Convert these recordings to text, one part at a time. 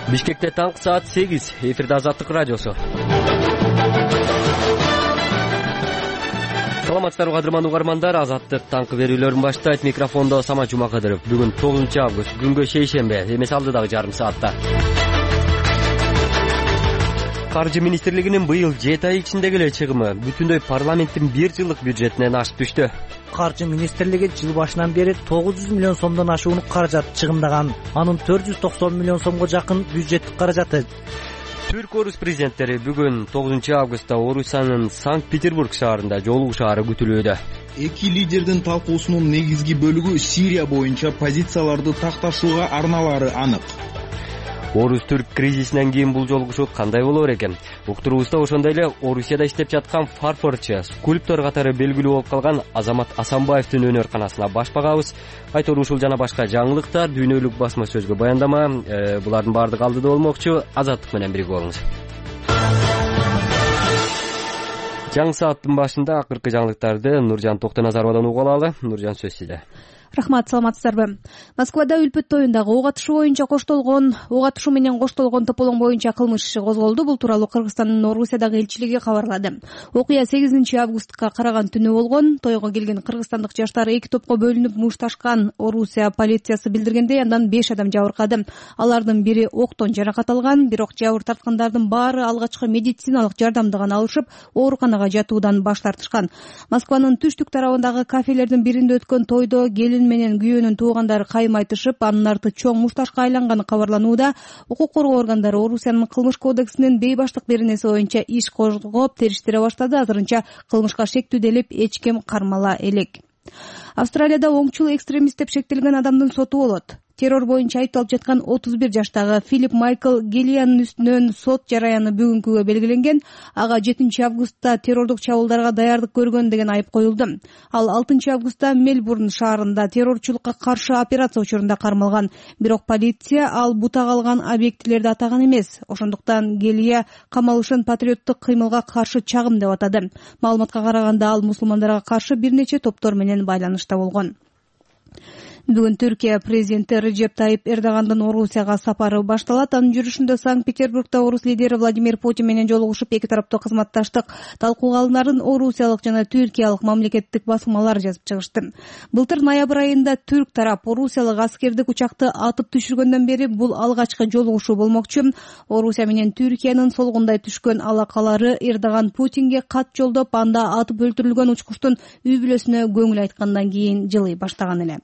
Бишкекте таңкы саат 8. Эфирде Азаттык радиосу. Саламатсыздарбы кадырман угармандар, Азаттык таңкы берүүлөрүн баштайт. Микрофондо Самат Жумакадыров. Бүгүн 9 август, күнгө шейшембе, эмес алдыдагы жарым саатта. Каржы министрлигинин быйыл 7 ай ичиндеги эле чыгымы бүтүндөй парламенттин 1 жылдык бюджетинен ашып түштү. Каржы министрлиги жыл башынан бери 900 миллион сомдон ашуун каражат чыгымдаган. Анын 490 миллион сомго жакын бюджеттик каражаты. Түрк-орус президенттери бүгүн 9 августта Орусиянын Санкт-Петербург шаарында жолугушаары күтүлүүдө. Эки лидердин талкуусунун негизги бөлүгү Сирия боюнча позицияларды такташууга арналары анык. Орус-түрк кризисинен кийин бул жолугушуу кандай болор экен? Уктуруубузда ошондой эле Орусияда иштеп жаткан фарфорчу, скульптор катары белгилүү болуп калган Азамат Асанбаевдин өнөр-канасына баш багабыз. Айтор ушул жана башка жаңылыктар, дүйнөлүк басма сөзгө баяндама, булардын баардыгы алдыда болмокчу. Азаттык менен бирге болуңуз. Жаңы сааттын башында акыркы жаңылыктарды Нуржан Токтоназаровдон угуп алалы. Нуржан, сөз сизде. Рахмат, саламатсыздарбы. Москвада Үлпүт тоюндагы ок атышуу менен коштолгон тополоң боюнча кылмыш иши козголду. Бул тууралуу Кыргызстандын Орусиядагы элчилиги кабарлады. Окуя 8 августка караган түнү болгон. Тойго келген кыргызстандык жаштар эки топко бөлүнүп мушташкан. Орусия полициясы билдиргендей, андан 5 адам жабыркады. Алардын бири октон жаракат алган, бирок жабыр тарткандардын баары алгачкы медициналык жардамды гана алышып, ооруканага жатуудан баш тартышкан. Москванын түштүк тарабындагы кафелердин биринде өткөн тойдо менен күйөөнүн туугандары кайым айтышып, анын арты чоң мушташка айланганы кабарланууда. Укук коргоо органдары Орусиянын кылмыш кодексинин бейбаштык беренеси боюнча иш козгоп териштире баштады. Азырынча кылмышка шектүү делип эч ким кармала элек. Австралияда оңчул экстремист деп шектелген адамдын соту болот. Террор боюнча айыпталып жаткан 31 жаштагы Филипп Майкл Гелиянын үстүнөн сот жараяны бүгүнкүгө белгиленген. Ага 7 августта террордук чабуулдарга даярдык көргөн деген айып коюлду. Ал 6 августта Мельбурн шаарында террорчулукка каршы операция учурунда кармалган. Бирок полиция ал бута калган объектилерди атаган эмес. Ошондуктан Гелия камалышын патриоттук кыймылга каршы чагым деп атады. Маалыматка караганда ал мусулмандарга каршы бир нече топтор менен байланышта болгон. Бүгүн Түркия президенти Режеп Тайип Эрдогандын Орусияга сапары башталат. Анын жүрүшүндө Санкт-Петербургда орус лидери Владимир Путин менен жолугушуп, эки тараптуу кызматташтык талкууга алынарын орусиялык жана түркиялык мамлекеттик басмалар жазып чыгышты. Былтыр ноябрь айында түрк тарап орусиялык аскердик учакты атып түшүргөндөн бери бул алгачкы жолугушуу болмокчу. Орусия менен Түркиянын солгундай түшкөн алакалары Эрдоган Путинге кат жолдоп, анда атып өлтүрүлгөн учкучтун үй бүлөсүнө көңүл айткандан кийин жылый баштаган эле.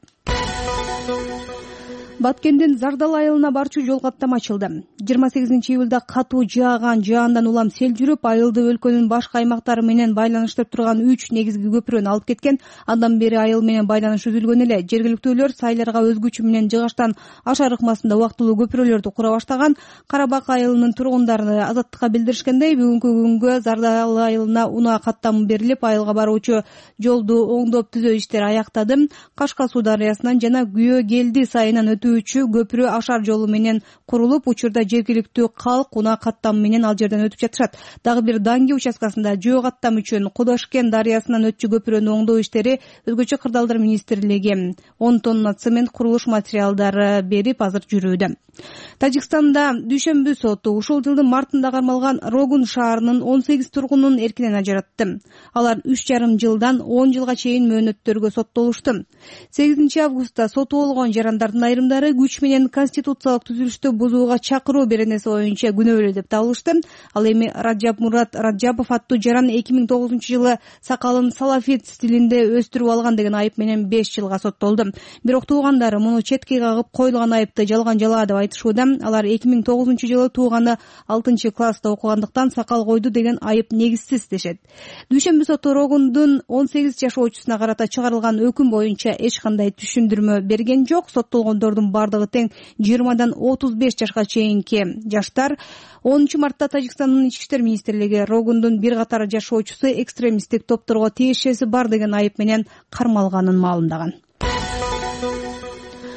Баткендин Зардал айылына барчу жол каттама ачылды. 28 июлда катуу жааган жаандан улам сел жүрүп, айылды өлкөнүн башка аймактары менен байланыштырып турган 3 негизги көпүрөнү алып кеткен. Андан бери айыл менен байланыш үзүлгөн эле. Жергиликтүүлөр сайларга өзгүчү менен жыгачтан ашар ыкмасында убактылуу көпүрөлөрдү кура баштаган. Карабак айылынын тургундары Азаттыкка билдиришкендей, бүгүнкү күнгө Зардал айылына унаа каттамы берилип, айылга баруучу жолду оңдоп түзөө иштери аяктады. Кашка суу дарыясынан жана Күйөө Келди сайынан көпүрө ашар жолу менен курулуп, учурда жергиликтүү калк унаа каттамы менен ал жерден өтүп жатышат. Дагы бир Данги участкасында жөө каттам үчүн Кудашкен дарыясынан өтчү көпүрөнү оңдоо иштери өзгөчө кырдаалдар министрлиги 10 тонна цемент курулуш материалдары берип азыр жүрүүдө. Тажикстанда дүйшөмбү соту ушул жылдын мартында кармалган Рогун шаарынын 18 тургунун эркинен ажыратты. Алар 3,5 жылдан 10 жылга чейин мөөнөттөргө соттолушту. 8 августта соту болгон жарандардын айрымдары күч менен конституциялык түзүлүштү бузууга чакыруу беренеси боюнча күнөөлүү деп табылышты. Ал эми Раджаб Мурат Раджабов аттуу жаран 2009 жылы сакалын салафит стилинде өстүрүп алган деген айып менен 5 жылга соттолду. Бирок туугандары муну четке кагып, коюлган айыпты жалган жала деп айтышууда. Алар 2009 жылы тууганы 6 класста окугандыктан сакал койду деген айып негизсиз дешет. Дүйшөмбү соту Рогундун 18 жашоочусуна карата чыгарылган өкүм боюнча эч кандай түшүндүрмө берген жок. Соттолгондордун бардыгы тең 20 35 жашка чейинки жаштар. 10 мартта Тажикстандын ички иштер министрлиги Рогундун бир катар жашоочусу экстремисттик топторго тиешеси бар деген айып менен кармалганын маалымдаган.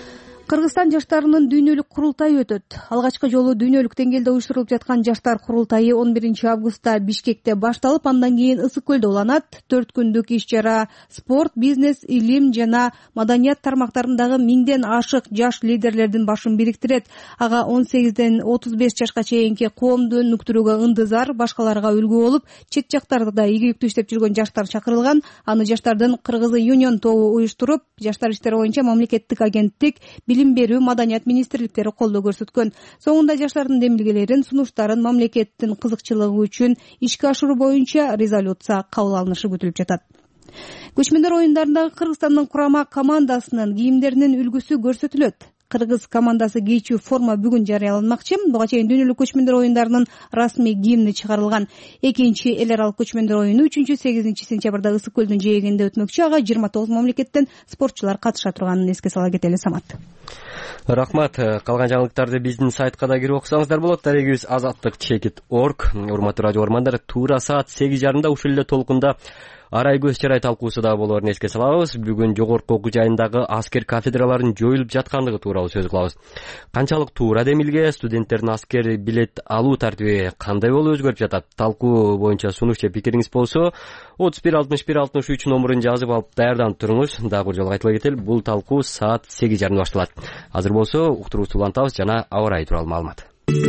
Кыргызстан жаштарынын дүйнөлүк курултайы өтөт. Алгачкы жолу дүйнөлүк деңгээлде уюштурулуп жаткан жаштар курултайы 11 августта Бишкекте башталып, андан кийин Ысык көлдө уланат. 4 күндүк иш-чара спорт, бизнес, илим жана маданият тармактарындагы 1000ден ашык жаш лидерлердин башын бириктирет. Ага 18ден 35 жашка чейинки коомду өнүктүрүүгө ындызар, башкаларга үлгү болуп, чет жактарда ийгиликтүү иштеп жүргөн жаштар чакырылган. Аны жаштардын Кыргыз Union тобу уюштуруп, жаштар иштери боюнча мамлекеттик агенттик, билим берүү, маданият министрликтери колдоо көрсөткөн. Соңунда жаштардын демилгелерин, сунуштарын мамлекеттин кызыкчылыгы үчүн ишке ашыруу боюнча резолюция кабыл алынышы күтүлүп жатат. Көчмөндөр оюндарындагы Кыргызстандын курама командасынын кийимдеринин үлгүсү көрсөтүлөт. Кыргыз командасы кийчү форма бүгүн жарыяланмакчы. Буга чейин дүйнөлүк көчмөндөр оюндарынын расмий гимни чыгарылган. Экинчи эл аралык көчмөндөр оюну 3-8 сентябрда Ысык көлдүн жээгинде өтмөкчү. Ага 29 мамлекеттен спортчулар катыша турганын эске сала кетели, Самат. Рахмат. Калган жаңылыктарды биздин сайтка да кирип окусаңыздар болот. Дарегибиз azatlyk.org. Урматтуу радио угармандар, туура саат 8:30 ушул эле толкунда арай көз чарай талкуусу да болоорун эске салабыз. Бүгүн жогорку окуу жайындагы аскер кафедраларынын жоюлуп жаткандыгы тууралуу сөз кылабыз. Канчалык туура демилге, студенттердин аскер билет алуу тартиби кандай болуп өзгөрүп жатат? Талкуу боюнча сунуш же пикириңиз болсо 31 61 63 номерун жазып алып даярданып туруңуз. Дагы бир жолу айтыла кетели, бул талкуу саат 8:30 башталат. Азыр болсо уктуруубузду улантабыз жана аба ырайы тууралуу маалымат.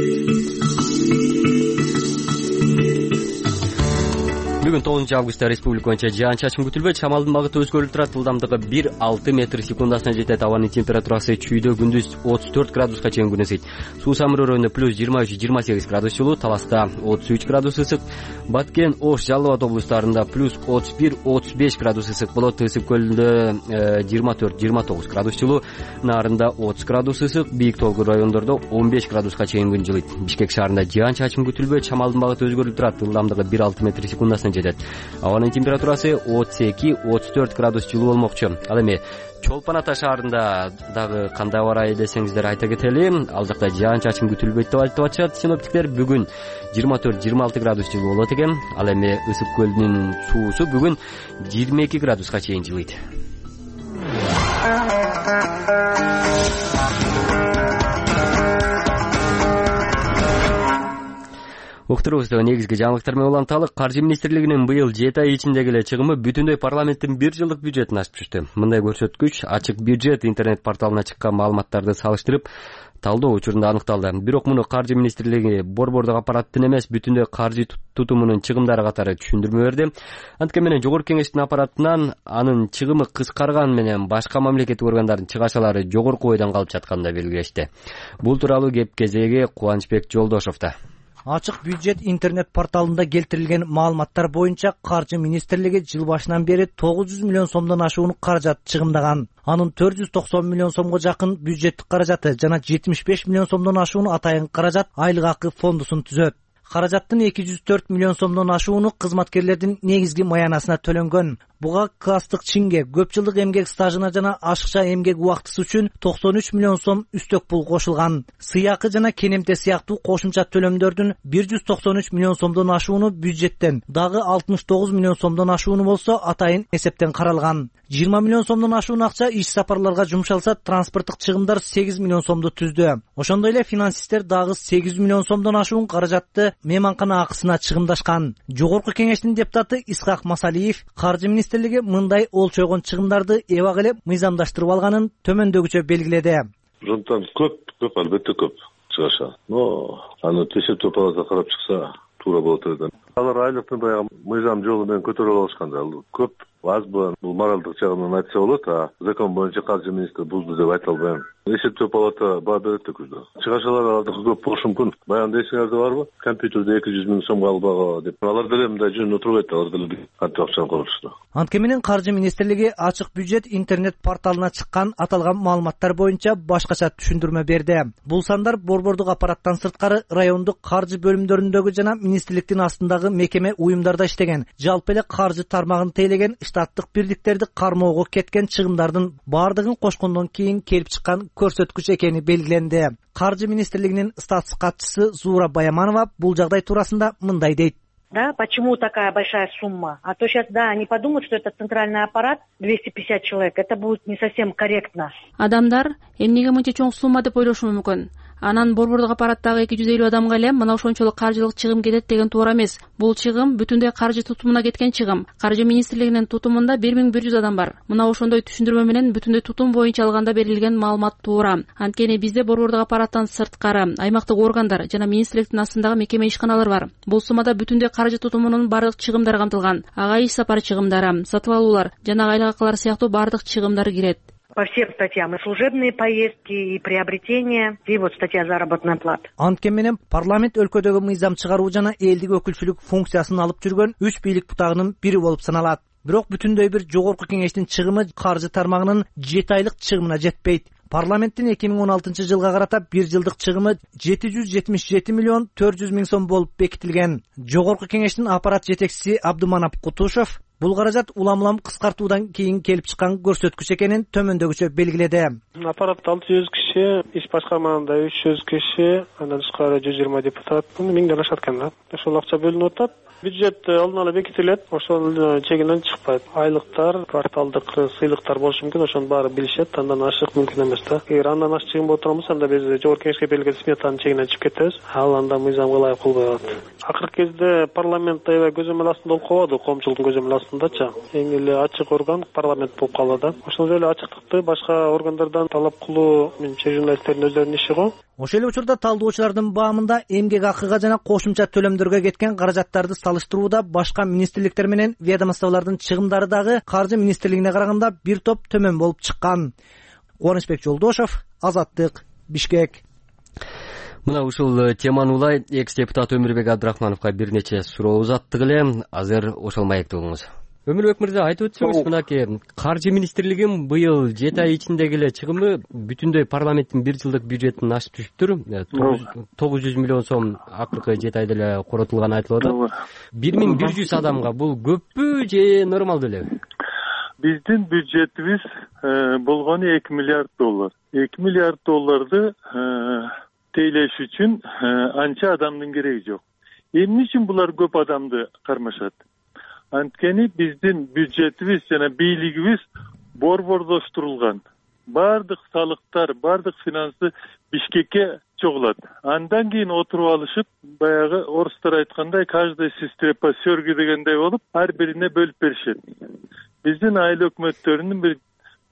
Бүгүн 9 августта республика боюнча жаан-чачын күтүлбөйт. Шамалдын багыты өзгөрүлүп турат. Ылдамдыгы 1-6 метр секундасына жетет. Абанын температурасы чүйдө күндүз 34 градуска чейин күн ысыйт. Суу Самыр өрөөнүндө +23-28 градус жылуу, Таласта 33 градус ысык, Баткен, Ош, Жалал Абад облустарында +31-35 градус ысык болот. Ысык көлдө 24-29 градус жылуу, Нарында 30 градус ысык, бийик толгу райондордо 15 градуска чейин күн жылыйт. Бишкек шаарында жаан-чачын күтүлбөйт. Шамалдын багыты өзгөрүлүп турат. Ылдамдыгы 1-6 метр секундасына жетет. Абанын температурасы 32-34 градус жылуу болмокчу. Ал эми Чолпон Ата шаарында дагы кандай аба ырайы десеңиздер айта кетели. Ал жакта жаан-чачын күтүлбөйт деп айтып атышат синоптиктер. Бүгүн 24-26 градус жылуу болот экен. Ал эми Ысык көлүнүн суусу бүгүн 22 градуска чейин жылыйт. Уктуруубузду негизги жаңылыктар менен уланталы. Каржы министрлигинин быйыл 7 ай ичиндеги эле чыгымы бүтүндөй парламенттин 1 жылдык бюджетин ашып түштү. Мындай көрсөткүч ачык бюджет интернет порталына чыккан маалыматтарды салыштырып талдоо учурунда аныкталды. Бирок муну Каржы министрлиги борбордук аппараттын эмес, бүтүндөй каржы тутумунун чыгымдары катары түшүндүрмө берди. Анткени менен Жогорку кеңештин аппаратынан анын чыгымы кыскарган менен башка мамлекеттик органдардын чыгашалары жогорку бойдон калып жатканын белгилешти. Бул тууралуу кеп кезеги Кубанычбек Жолдошовдо. Ачык бюджет интернет порталында келтирилген маалыматтар боюнча Каржы министрлиги жыл башынан бери 900 миллион сомдон ашуун каражат чыгымдаган. Анын 490 миллион сомго жакын бюджеттик каражаты жана 75 миллион сомдон ашуун атайын каражат айлык акы фондусун түзөт. Каражаттын 204 миллион сомдон ашууну кызматкерлердин негизги маянасына төлөнгөн. Буга класстык чинге, көп жылдык эмгек стажына жана ашыкча эмгек убактысы үчүн 93 миллион сом үстөк пул кошулган. Сыйакы жана кенемте сыяктуу кошумча төлөмдөрдүн 193 миллион сомдон ашууну бюджеттен, дагы 69 миллион сомдон ашууну болсо атайын эсептен каралган. 20 миллион сомдон ашуун акча иш сапарларга жумшалса, транспорттук чыгымдар 8 миллион сомду түздү. Ошондой эле финансисттер дагы 8 миллион сомдон ашуун каражатты мейманкана акысына чыгымдашкан. Жогорку кеңештин депутаты Исхак Масалиев Каржы министрлиги мындай олчойгон чыгымдарды эбак эле мыйзамдаштырып алганын төмөндөгүчө белгиледи. Ошондон көп албетте көп чыгаша. Но аны тешептөө палата карап чыкса туура болот экен. Алар айлыкты баягы мыйзам жолу менен көтөрүп алышканда көп азбы, бул моралдык жагынан айтса болот, а закон боюнча Каржы министри бузду деп айта албайм. Эсептөө палата баа берет да күздө. Чыгашалар алардыкы көп болушу мүмкүн. Баягы эсиңерде барбы? Компьютерде 200 миң сомго албагы деп. Алар деле мындай жөн отурбайт, алар деле кантип акчаны корутушту. Анткени менен Каржы министрлиги ачык бюджет интернет порталына чыккан аталган маалыматтар боюнча башкача түшүндүрмө берди. Бул сандар борбордук аппараттан сырткары райондук каржы бөлүмдөрүндөгү жана министрликтин астындагы мекеме уюмдарда иштеген, жалпы эле каржы тармагын тейлеген штаттык бирдиктерди кармоого кеткен чыгымдардын баардыгын кошкондон кийин келип чыккан көрсөткүч экени белгиленди. Каржы министрлигинин статистика катчысы Зуура Баяманова бул жагдай туурасында мындай дейт. Да, почему такая большая сумма? А то сейчас, да, они подумают, что это центральный аппарат, 250 человек, это будет не совсем корректно. Адамдар эмнеге мынча чоң сумма деп ойлошу мүмкүн. Анан борбордук аппараттагы 250 адамга эле мына ошончолук каржылык чыгым кетет деген туура эмес. Бул чыгым бүтүндөй каржы тутумуна кеткен чыгым. Каржы министрлигинин тутумунда 1100 адам бар. Мына ошондой түшүндүрмө менен бүтүндөй тутум боюнча алганда берилген маалымат туура. Анткени бизде борбордук аппараттан сырткары аймактык органдар жана министрликтин астындагы мекеме ишканалар бар. Бул суммада бүтүндөй каржы тутумунун бардык чыгымдары камтылган. Ага иш сапар чыгымдары, сатып алуулар жана айлык акылар сыяктуу бардык чыгымдар кирет. По всем статьям, и служебные поездки, и приобретения, и вот статья заработная плата. Анткени менен парламент өлкөдөгү мыйзам чыгаруу жана элдик өкүлчүлүк функциясын алып жүргөн 3 бийлик бутагынын бири болуп саналат. Бирок бүтүндөй бир жогорку кеңештин чыгымы каржы тармагынын 7 айлык чыгымына жетпейт. Парламенттин 2016 жылга карата 1 жылдык чыгымы 777 миллион 400 миң сом болуп бекитилген. Жогорку кеңештин аппарат жетекчиси Абдуманап Кутушев бул каражат улам кыскартуудан кийин келип чыккан көрсөткүч экенин төмөндөгүчө белгиледи. Аппаратта 600 киши, иш башкармагында 300 киши, андан тышкары 120 депутат, 1000ден ашат экен да. Ошол акча бөлүнүп атат. Бюджет алдын ала бекитилет, ошол чегинен чыкпайт. Айлыктар, кварталдык сыйлыктар болушу мүмкүн, ошонун баары билишет, андан ашык мүмкүн эмес да. Эгер андан ашык чыгым болуп турганбыз, анда биз жогорку кеңешке берилген сметанын чегинен чыгып кетебиз. Ал анда мыйзамга ылайык болбой калат. Акыркы кезде парламент аябай көзөмөл астында болуп калбады, коомчулуктун көзөмөл астындачы. Эң эле ачык орган парламент болуп калды да. Ошол эле ачыктыкты башка органдардан талап кылуу менимче журналисттердин өздөрүнүн иши го. Ошол эле учурда талдоочулардын баамында эмгек акыга жана кошумча төлөмдөргө кеткен каражаттарды салыштырууда башка министрликтер менен ведомстволордун чыгымдары дагы каржы министрлигине караганда бир топ төмөн болуп чыккан. Кубанычбек Жолдошев, Азаттык, Бишкек. Мына ушул теманы улай экс-депутат Өмүрбек Абдрахмановго бир нече суроо узаттык эле. Азыр ошол маекти угуңуз. Өмүрбек мырза, айтып өтсөңүз, мынакей каржы министрлигин быйыл 7 ай ичиндеги эле чыгымы бүтүндөй парламенттин 1 жылдык бюджетин ашып түшүптүр. 900 миллион сом акыркы 7 айда эле коротулганы айтылып атат. 1100 адамга бул көппү же нормалдуу элеби? Биздин бюджетибиз болгону 2 миллиард доллар. 2 миллиард долларды тейлеш үчүн анча адамдын кереги жок. Эмне үчүн булар көп адамды кармашат? Анткени биздин бюджетибиз жана бийлигибиз борбордоштурулган. Бардык салыктар, бардык финансы Бишкекке чогулат. Андан кийин отуруп алышып, баягы орустар айткандай, каждый сестре по сёрге дегендей болуп, ар бирине бөлүп беришет. Биздин айыл өкмөттөрүнүн бир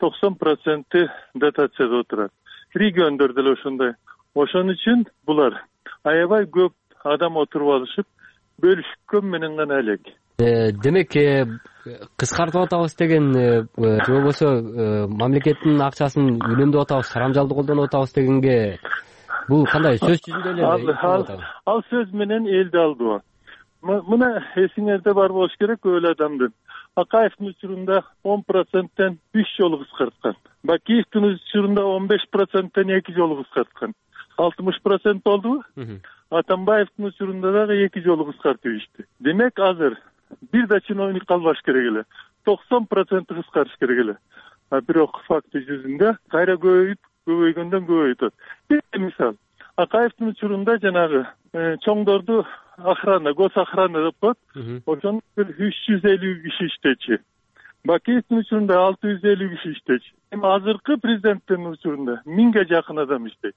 90% дотацияда отурат. Региондордо эле ошондой. Ошон үчүн булар аябай көп адам отуруп алышып, бөлүшкөн менен гана элек. Демек, кыскартып атабыз деген же болбосо мамлекеттин акчасын үнөмдөп атабыз, карамжалды колдонуп атабыз дегенге бул кандай сөз жүзүндө эле? Ал сөз менен элди алдыба. Мына эсиңерде бар болуш керек өлө адамдын. Акаевдин учурунда 10%тен 3 жолу кыскарткан. Бакиевдин учурунда 15%тен 2 жолу кыскарткан. 60% болдубу? Атамбаевдин учурунда дагы 2 жолу кыскартып ишти. Демек азыр бир да чиновник калбаш керек эле. 90% кыскартыш керек эле. Бирок факты жүзүндө кайра көбөйгөндөн көбөйөт. Бир мисал, Акаевдин учурунда жанагы чоңдорду охрана, госохрана деп коет. Ошондо 350 киши иштечи. Бакиевдин учурунда 650 киши иштечи. Эми азыркы президенттин учурунда 1000ге жакын адам иштейт.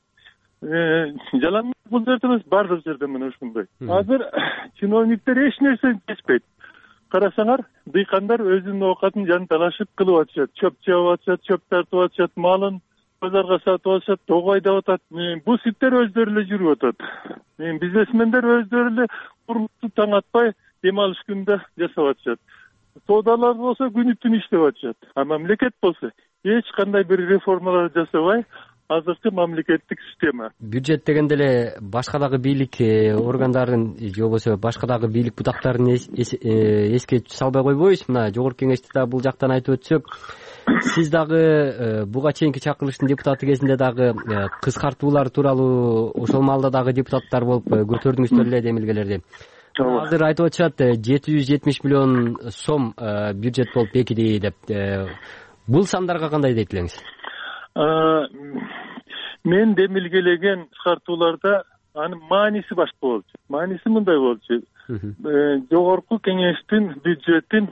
Жалаң бул жерде эмес, бардык жерде мына ушундай. Азыр чиновниктер эч нерсени чечпейт. Карасаңар, дыйкандар өзүнүн оокатын жанталашып кылып атышат, чөп чабып атышат, чөп тартып атышат, малын базарга сатып атышат, тоо айдап атат. Бул ситтер өздөрү эле жүрүп атат. Бизнесмендер өздөрү эле курмукту таң атпай дем алыш күндө жасап атышат. Соодалар болсо күнү түн иштеп атышат. А мамлекет болсо эч кандай бир реформалар жасабай, азыркы мамлекеттик система. Бюджет дегенде эле башка дагы бийлик органдарын же болбосо башка дагы бийлик бутактарын эске салбай койбойбуз. Мына жогорку кеңеште дагы бул жактан айтып өтсөк, сиз дагы буга чейинки чакырылыштын депутаты кезинде дагы кыскартуулар тууралуу ошол маалда дагы депутаттар болуп көтөрдүңүздөр эле демилгелерди. Азыр айтып атышат 770 миллион сом бюджет болуп бекиди деп. Бул сандарга кандай дейт элеңиз? Мен демилгелеген кыскартууларда анын мааниси башка болчу. Мааниси мындай болчу. жогорку кеңештин бюджетин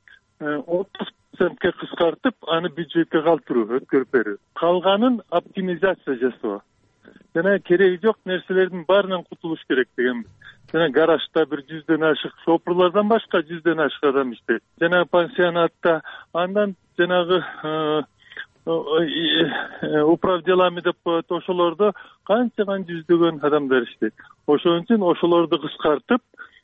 30%ке кыскартып, аны бюджетке калтыруу, өткөрүп берүү. Калганын оптимизация жасоо. Жана кереги жок нерселердин баарынан кутулуш керек деген. Жана гаражда 100дөн ашык шопурлардан башка 100дөн ашык адам иштейт. Жана пансионатта андан жанагы управ делами деп коет, ошолордо канчаган жүздөгөн адамдар иштейт. Ошон үчүн ошолорду кыскартып,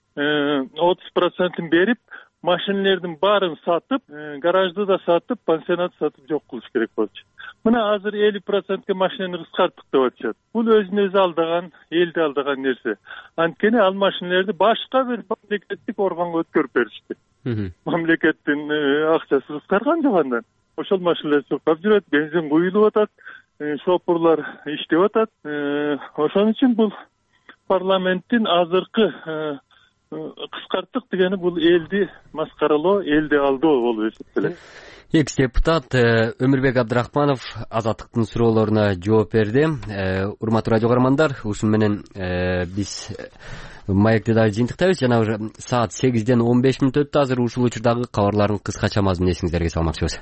30%ын берип, машинелердин баарын сатып, гаражды да сатып, пансионат сатып жок кылыш керек болчу. Мына азыр 50%ке машинени кыскарттык деп атышат. Бул өзүн өзү алдаган, элди алдаган нерсе. Анткени ал машинелерди башка бир мамлекеттик органга өткөрүп беришти. Мамлекеттин акчасы кыскарган жок андан. Ошол машинелер чуркап жүрөт, бензин куюлуп атат, шопурлар иштеп атат. Ошон үчүн бул парламенттин азыркы кыскарттык дегени бул элди маскаралоо, элди алдоо болуп эсептелет. Экс депутат Өмүрбек Абдрахманов Азаттыктын суроолоруна жооп берди. Урматтуу радио көрөрмандар, ушун менен биз маекти дагы жыйынтыктайбыз. Жана уже саат 8ден 15 мүнөт өттү. Азыр ушул учурдагы кабарлардын кыскача мазмунун эсиңиздерге салмакчыбыз.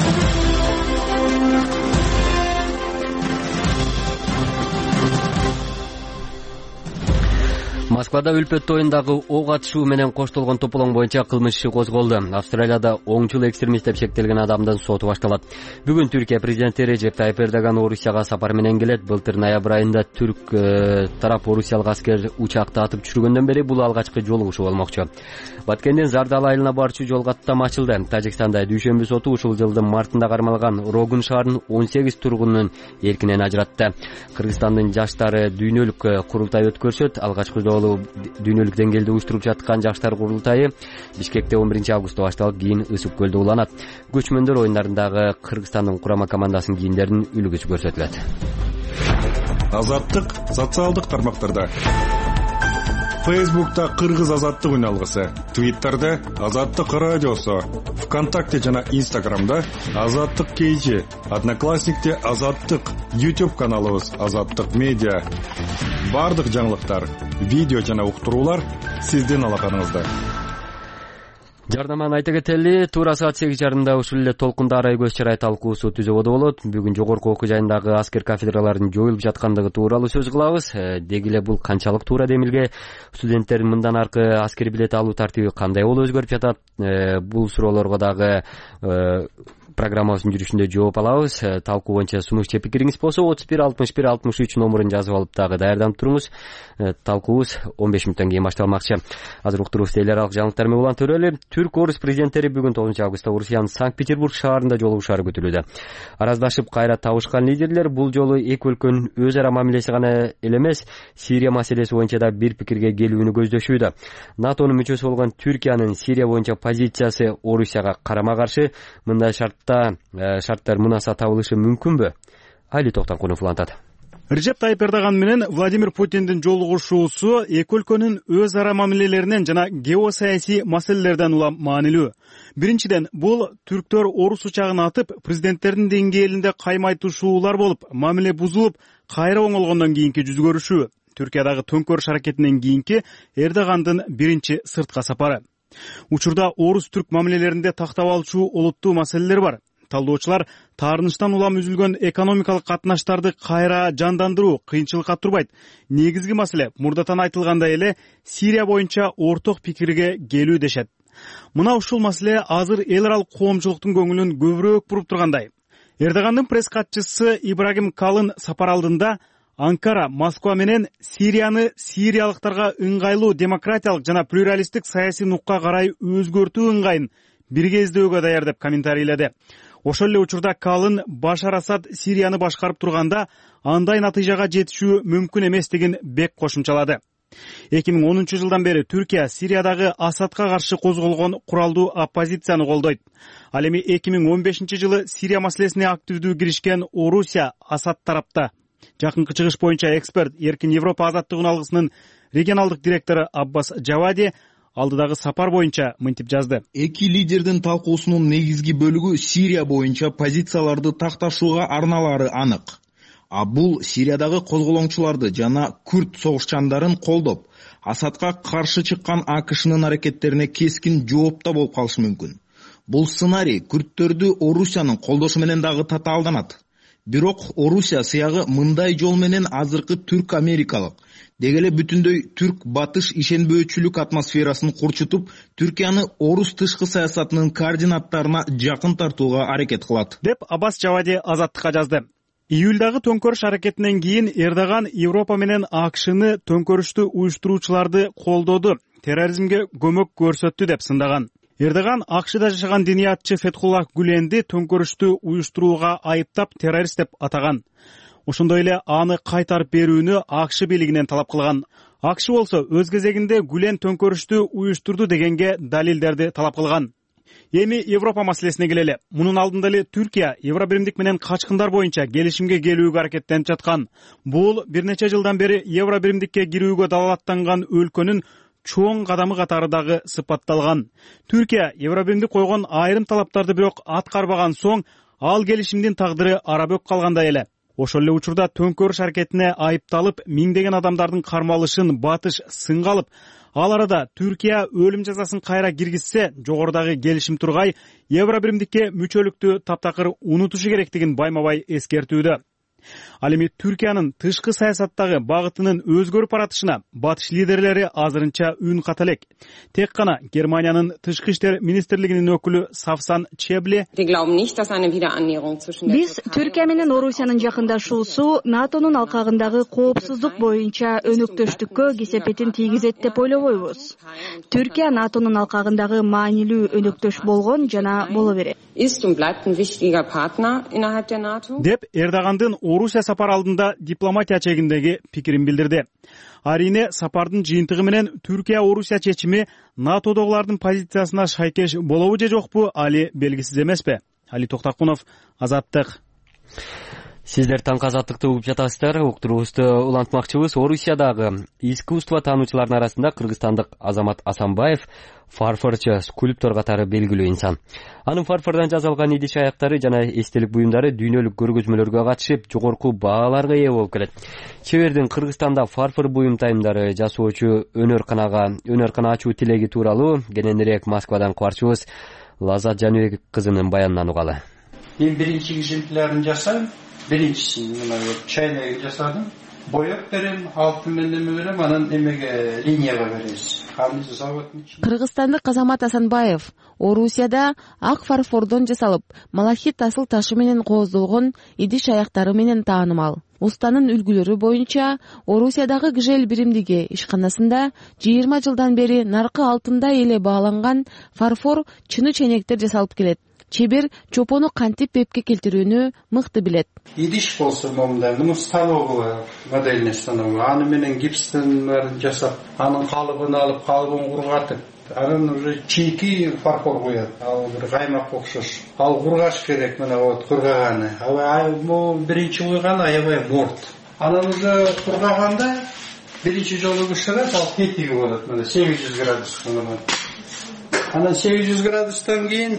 Москвада Үлпөт тоюндагы ок атышуу менен коштолгон тополоң боюнча кылмыш иши козголду. Австралияда оңчул экстремист деп шектелген адамдын соту башталат. Бүгүн Түркия президенти Режеп Тайып Эрдоган Орусияга сапар менен келет. Былтыр ноябрь айында түрк тарап орусиялык аскер учакты атып түшүргөндөн бери бул алгачкы жолугушуу болмокчу. Баткендин Зардал айылына барчу жол каттам ачылды. Тажикстанда дүйшөмбү соту ушул жылдын мартында кармалган Рогун шаарынын 18 тургунун эркинен ажыратты. Кыргызстандын жаштары дүйнөлүк курултай өткөрүшөт. Алгачкы дүйнөлүк деңгээлде уюштуруп жаткан жаштар курултайы Бишкекте 11 августта башталып, кийин Ысык көлдө уланат. Көчмөндөр оюндарындагы Кыргызстандын курама командасынын кийимдеринин үлгүсү көрсөтүлөт. Азаттык социалдык тармактарда. Фейсбукта Кыргыз азаттык үналгысы, Твиттерде Азаттык радиосу, ВКонтакте жана Инстаграмда Азаттык KG, Одноклассникте Азаттык, YouTube каналыбыз Азаттык медиа. Бардык жаңылыктар, видео жана уктуруулар сиздин алаканыңызда. Жардаманы айта кетели, туура саат 8:30 ушул эле толкунда арай көз чарай талкуусу түзөбөдө болот. Бүгүн жогорку окуу жайындагы аскер кафедраларынын жоюлуп жаткандыгы тууралуу сөз кылабыз. Деги эле бул канчалык туура демилге? Студенттердин мындан аркы аскер билет алуу тартиби кандай болуп өзгөрүп жатат? Бул суроолорго дагы программабыздын жүрүшүндө жооп алабыз. Талкуу боюнча сунуучу пикириңиз болсо 31 61 63 номерин жазып алып дагы даярданып туруңуз. Талкуубуз 15 мүнөттөн кийин башталмакчы. Азыр уктуруубузду эл аралык жаңылыктар менен улантыралы. Түрк-орус президенттери бүгүн 9 августта Орусиянын Санкт-Петербург шаарында жолугушаары күтүлүүдө. Араздашып кайра табышкан лидерлер бул жолу эки өлкөнүн өз ара мамилеси гана эле эмес, Сирия маселеси боюнча да бир пикирге келүүнү көздөшүүдө. НАТОнун мүчөсү болгон Түркиянын Сирия боюнча позициясы Орусияга карама-каршы. Мындай шарттар мунаса табылышы мүмкүнбү? Али Токтанкулов улантат. Режеп Тайып Эрдоган менен Владимир Путиндин жолугушуусу эки өлкөнүн өз ара мамилелеринен жана геосаясий маселелерден улам маанилүү. Биринчиден, бул түрктөр орус учагын атып, президенттердин деңгээлинде каймайтышуулар болуп, мамиле бузулуп, кайра оңолгондон кийинки жүз көрүшүү. Түркиядагы төңкөрүш аракетинен кийинки Эрдогандын биринчи сыртка сапары. Учурда орус-түрк мамилелеринде тактап алчу олуттуу маселелер бар. Талдоочулар таарынычтан улам үзүлгөн экономикалык катнаштарды кайра жандандыруу кыйынчылыкка турбайт. Негизги маселе мурдатан айтылгандай эле Сирия боюнча орток пикирге келүү дешет. Мына ушул маселе азыр эл аралык коомчулуктун көңүлүн көбүрөөк буруп тургандай. Эрдогандын пресс катчысы Ибрагим Калын сапар алдында Анкара, Москва менен Сирияны сириялыктарга ыңгайлуу демократиялык жана плюралисттик саясий нукка карай өзгөртүү ыңгайын бирге издөөгө даяр деп комментарийледи. Ошол эле учурда Калын Башар Асад Сирияны башкарып турганда андай натыйжага жетишүү мүмкүн эмес деген бек кошумчалады. 2010 жылдан бери Түркия Сириядагы Асадка каршы козголгон куралдуу оппозицияны колдойт. Ал эми 2015 жылы Сирия маселесине активдүү киришкен Орусия Асад тарапта. Жакынкы чыгыш боюнча эксперт Эркин Европа азаттык үналгысынын регионалдык директору Аббас Жавади алдыдагы сапар боюнча мынтип жазды. Эки лидердин талкуусунун негизги бөлүгү Сирия боюнча позицияларды такташууга арналары анык. Бул Сириядагы козголоңчуларды жана күрд согушчандарын колдоп, Асадка каршы чыккан АКШнын аракеттерине кескин жооптоо болуп калышы мүмкүн. Бул сценарий күрттөрдү Орусиянын колдошу менен дагы татаалданат. Бирок Орусия сыягы мындай жол менен азыркы түрк-америкалык, деги эле бүтүндөй түрк-батыш ишенбөөчүлүк атмосферасын курчутуп, Түркияны орус тышкы саясатынын координаттарына жакын тартууга аракет кылат, деп Аббас Жавади Азаттыкка жазды. Июльдагы төңкөрүш аракетинен кийин Эрдоган Европа менен АКШны төңкөрүштү уюштуруучуларды колдоду, терроризмге көмөк көрсөттү деп сындаган. Эрдоган АКШда жашаган диниятчы Фетхуллах Гүленди төңкөрүштү уюштурууга айыптап террорист деп атаган. Ошондой эле аны кайтарып берүүнү АКШ бийлигинен талап кылган. АКШ болсо өз кезегинде Гүлен төңкөрүштү уюштурду дегенге далилдерди талап кылган. Эми Европа маселесине келели. Мунун алдында эле Түркия Евробиримдик менен качкындар боюнча келишимге келүүгө аракеттенип жаткан. Бул бир нече жылдан бери Евробиримдикке кирүүгө далалаттанган өлкөнүн чоң кадамы катары дагы сыпатталган. Түркия Евробиримдик койгон айрым талаптарды бирок аткарбаган соң, ал келишимдин тагдыры арабөк калгандай эле. Ошол эле учурда төңкөрүш аракетине айыпталып, миңдеген адамдардын кармалышын батыш сынга алып, ал арада Түркия өлүм жазасын кайра киргизсе, жогорудагы келишим тургай Евробиримдикке мүчөлүктү таптакыр унутушу керектигин байма-бай эскертүүдө. Ал эми Түркиянын тышкы саясаттагы багытынын өзгөрүп баратышына батыш лидерлери азырынча үн ката элек. Тек гана Германиянын тышкы иштер министрлигинин өкүлү Савсан Чебли: Биз Түркия менен Орусиянын жакындашуусу НАТОнун алкагындагы коопсуздук боюнча өнөктөштүккө кесепетин тийгизет деп ойлобойбуз. Түркия НАТОнун алкагындагы маанилүү өнөктөш болгон жана боло берет. Деп Эрдогандын Орусия сапар алдында дипломатия чегиндеги пикирин билдирди. Арине сапардын жыйынтыгы менен Түркия Орусия чечими НАТОдогулардын позициясына шайкеш болобу же жокпу али белгисиз эмеспи? Али Токтакунов, Азаттык. Сиздер таңкы Азаттыкты угуп жатасыздар. Уктуруубузду улантмакчыбыз. Орусиядагы искусство таануучулардын арасында кыргызстандык Азамат Асанбаев фарфорчу, скульптор катары белгилүү инсан. Анын фарфордон жасалган идиш аяктары жана эстелик буюмдары дүйнөлүк көргөзмөлөргө катышып, жогорку бааларга ээ болуп келет. Чебердин Кыргызстанда фарфор буюм тайымдары жасоочу өнөр ачуу тилеги тууралуу кененирээк Москвадан кабарчыбыз Лазат Жаныбек кызынын баянынан угалы. Мен биринчи экземплярын жасайм. Биринчисин мына чайнагын жасадым. Бояп берем, алтын менен берем, анан эмеге линияга беребиз. Кыргызстандык Азамат Асанбаев Орусияда ак фарфордон жасалып, малахит асыл ташы менен кооздолгон идиш аяктары менен таанымал. Устанын үлгүлөрү боюнча Орусиядагы Гжель биримдиги ишканасында 20 жылдан бери наркы алтындай эле бааланган фарфор чыны чейнектер жасалып келет. Чебер чопону кантип бепке келтирүүнү мыкты билет. Идиш болсо момда, мунун станогу, модельный станогу, аны менен гипстен жасап, анын калыбын алып, калыбын кургатып, анан уже чийки фарфор коет. Ал бир каймак окшош. Ал кургаш керек, мына вот кургаганы. Бул биринчи койган аябай морт. Анан уже кургаганда биринчи жолу бышырат, ал кетиги болот, мына 800 градус. Анан 800 градустан кийин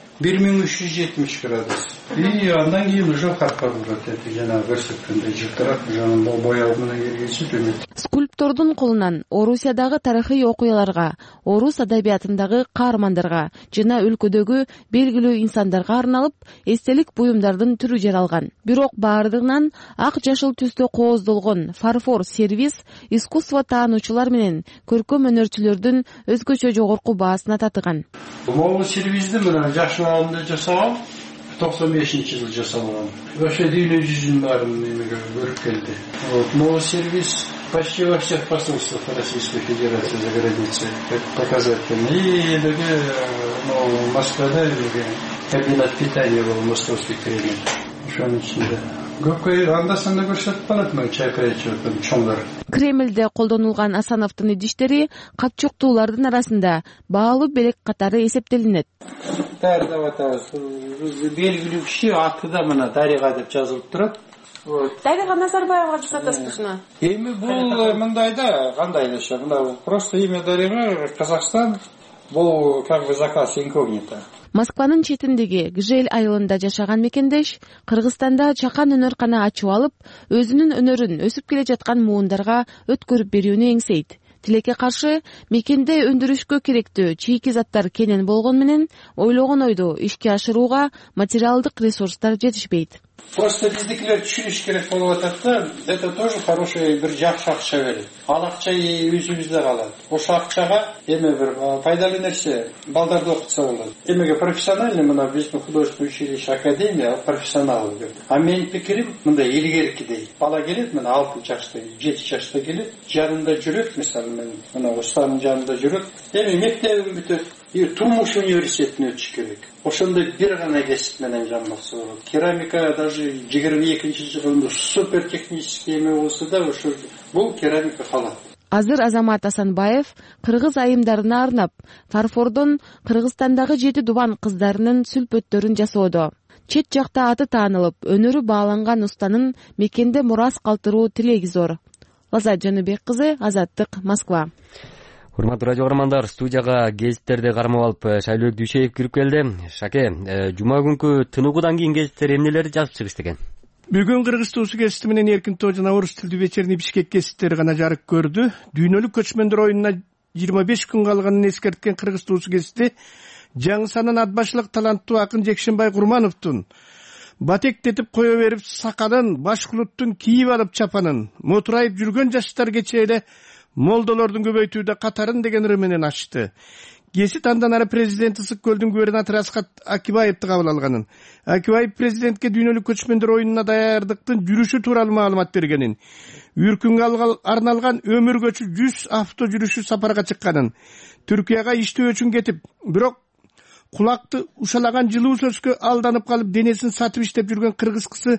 1370 градус. И андан кийин уже фарфор болот. Жана көрсөткөндөй жылтырап, жана бояу менен киргизип төмөт. Скульптордун колунан Орусиядагы тарыхый окуяларга, орус адабиятындагы каармандарга жана өлкөдөгү белгилүү инсандарга арналып эстелик буюмдардын түрү жаралган. Бирок баардыгынан ак жашыл түстө кооздолгон фарфор сервис искусство таануучулар менен көркөм өнөрчүлөрдүн өзгөчө жогорку баасына татыган. Могу сервизди мына жашыл алдында жасаган 95-жылы жасалган. Вообще дүйнө жүзүнүн баарын эмеге көрүп келди. Могу сервис почти во всех посольствах Российской Федерации за границей показать. И в Москве кабинет питания был в Московский Кремль. Ошонун ичинде. Көпкө анда-санда көрсөтүп калат мына чай кайчылыктын чоңдор. Кремльде колдонулган Асановдун идиштери катчоктуулардын арасында баалуу белек катары эсептелинет. Даярдап атабыз. Белгилүү киши аты да мына Дарига деп жазылып турат. Дарига Назарбаевга жасатасыз ушуну. Эми бул мындай да, кандай эле, мына просто имя Дарига Казахстан, бул как бы заказ инкогнито. Москванын четиндеги Гжель айылында жашаган мекендеш Кыргызстанда чакан өнөркана ачып алып, өзүнүн өнөрүн өсүп келе жаткан муундарга өткөрүп берүүнү эңсейт. Тилекке каршы мекенде өндүрүшкө керектүү чийки заттар кенен болгону менен ойлогон ойду ишке ашырууга материалдык ресурстар жетишпейт. Просто биздикилер түшүнүш керек болуп атат да, это тоже хороший бир жакшы акча берет. Ал акча өзүбүздө калат. Ошол акчага эме бир пайдалуу нерсе балдарды окутса болот. Эмеге профессиональный мына биздин художественный училище академия профессионал деп. А менин пикирим мындай илгеркидей. Бала келет, мына 6 жашта, 7 жашта келет, жанында жүрөт, мисалы мен мына устанын жанында жүрөт. Эми мектебин бүтөт, турмуш университетине өтүш керек. Ошондой бир гана кесип менен жамбакса болот. Керамика даже 22-жылында супер технический эме болсо да ошо бул керамика калат. Азыр Азамат Асанбаев кыргыз айымдарына арнап фарфордон Кыргызстандагы 7 дубан кыздарынын сүлпөттөрүн жасоодо. Чет жакта аты таанылып, өнөрү бааланган устанын мекенде мурас калтыруу тилеги зор. Лазат Жаныбек кызы, Азаттык, Москва. Урматтуу радио көрөрмандар, студияга гезиттерди кармап алып Шайлообек Дүйшеев кирип келди. Шаке, жума күнкү тыныгуудан кийин гезиттер эмнелерди жазып чыгышты экен? Бүгүн Кыргыз туусу гезити менен Эркин Тоо жана орус тилдүү вечерний Бишкек гезиттери гана жарык көрдү. Дүйнөлүк көчмөндөр оюнуна 25 күн калганын эскерткен Кыргыз туусу гезити жаңы санын атбашылык таланттуу акын Жекшенбай Курмановдун батектетип кое берип сакалын, башкулуттун кийип алып чапанын, мотурайып жүргөн жаштар кечээ эле молдолордун көбөйтүүдө катарын деген ыры менен ачты. Гезит андан ары президент Ысык көлдүн губернатору Аскат Акибаевди кабыл алганын, Акибаев президентке дүйнөлүк көчмөндөр оюнуна даярдыктын жүрүшү тууралуу маалымат бергенин, үркүнгө арналган өмүргөчү 100 авто жүрүшү сапарга чыкканын, Түркияга иштөө үчүн кетип, бирок кулакты ушалаган жылуу сөзгө алданып калып денесин сатып иштеп жүргөн кыргыз кызы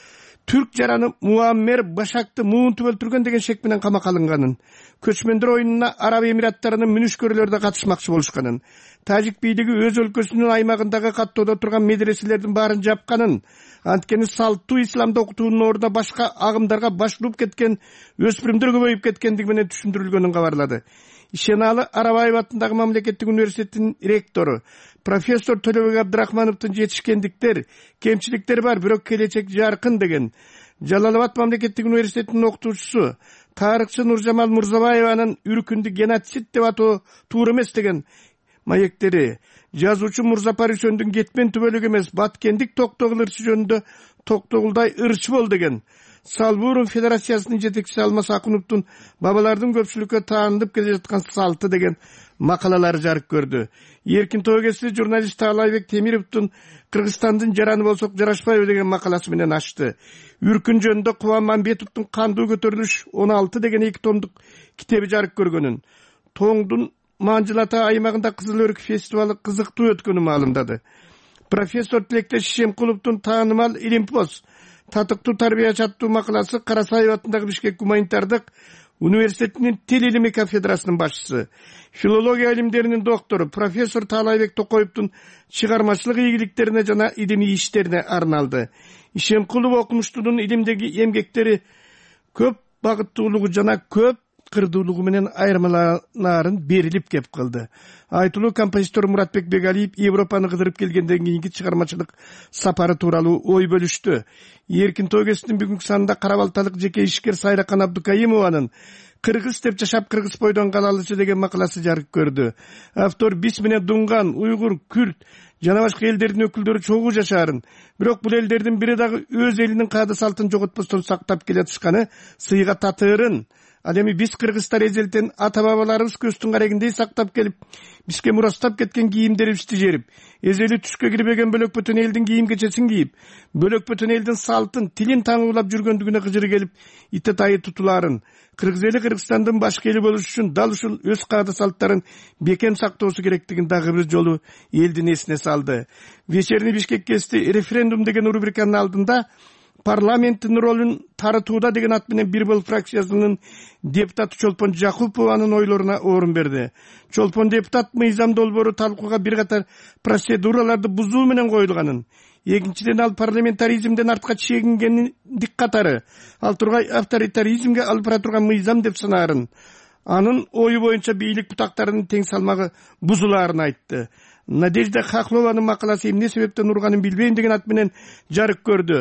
түрк жараны Муаммер Башакты муунтуп өлтүргөн деген шек менен камакка алынганын, көчмөндөр оюнуна Араб Эмираттарынын мүнүшкөрлөрү да катышмакчы болушканын, Тажик бийлиги өз өлкөсүнүн аймагындагы каттоодо турган медреселердин баарын жапканын, анткени салттуу исламды окутуунун ордуна башка агымдарга башылып кеткен өспүрүмдөр көбөйүп кеткендиги менен түшүндүрүлгөнүн кабарлады. Ишеналы Арабаев атындагы мамлекеттик университеттин ректору профессор Төлөбек Абдрахмановдун жетишкендиктер, кемчиликтери бар, бирок келечек жаркын деген. Жалал-Абад мамлекеттик университетинин окутуучусу тарыхчы Нуржамал Мурзабаеванын үркүндү геноцид деп атоо туура эмес деген маектери, жазуучу Мурзапар Үсөндүн кетмен түбөлүк эмес, баткендик Токтогул ырчы жөнүндө Токтогулдай ырчы бол деген. Салбурун федерациясынын жетекчиси Алмаз Акуновдун бабалардын көпчүлүккө таанылып келе жаткан салты деген макалалары жарык көрдү. Эркин Тоо гезити журналист Таалайбек Темировдун Кыргызстандын жараны болсок жарашпайбы деген макаласы менен ачты. Үркүн жөнүндө Кубан Мамбетовдун Кандуу көтөрүлүш 16 деген 2 томдук китеби жарык көргөнүн, Тоңдун Манжыл Ата аймагында Кызыл өрүк фестивалы кызыктуу өткөнүн маалымдады. Профессор Тилектеш Шемкуловдун таанымал Илимпоз татыктуу тарбия чаттуу макаласы Карасаев атындагы Бишкек гуманитардык университетинин тил илими кафедрасынын башчысы, филология илимдеринин доктору профессор Таалайбек Токоевдун чыгармачылык ийгиликтерине жана илимий иштерине арналды. Ишемкулов окумуштунун илимдеги эмгектери көп багыттуулугу жана көп кырдуулугу менен айырмаланаарын берилип кеп калды. Айтылуу композитор Муратбек Бегалиев Европаны кыдырып келгенден кийинки чыгармачылык сапары тууралуу ой бөлүштү. Эркин Тоо гезитинин бүгүнкү санында карабалталык жеке ишкер Сайракан Абдукаимованын Кыргыз деп жашап Кыргыз бойдон калалычы деген макаласы жарык көрдү. Автор бис менен дунган, уйгур, күрд жана башка элдердин өкүлдөрү чогуу жашаарын, бирок бул элдердин бири дагы өз элинин каада салтын жоготпостон сактап келатышканы сыйга татыырын. Ал эми биз кыргыздар эзелтен ата бабаларыбыз көздүн карегиндей сактап келип, бизге мурастап кеткен кийимдерибизди жерип, эзели түшкө кирбеген бөлөк бөтөн элдин кийим кечесин кийип, бөлөк бөтөн элдин салтын, тилин таңуулап жүргөндүгүнө кыжыры келип, итте-тайы тутулаарын, кыргыз эли Кыргызстандын башка эли болуш үчүн дал ушул өз каада салттарын бекем сактоосу керектигин дагы бир жолу элдин эсине салды. Вечерний Бишкек гезити референдум деген рубриканын алдында парламенттин ролун таратууда деген ат менен Бир Бол фракциясынын депутаты Чолпон Жакупованын ойлоруна орун берди. Чолпон депутат мыйзам долбоору талкууга бир катар процедураларды бузуу менен коюлганын, экинчиден ал парламентаризмден артка чегингендик катары ал тургай авторитаризмге алып бара турган мыйзам деп санаарын, анын ою боюнча бийлик бутактарынын тең салмагы бузулаарын айтты. Надежда Хохлованын макаласы эмне себептен урганын билбейм деген ат менен жарык көрдү.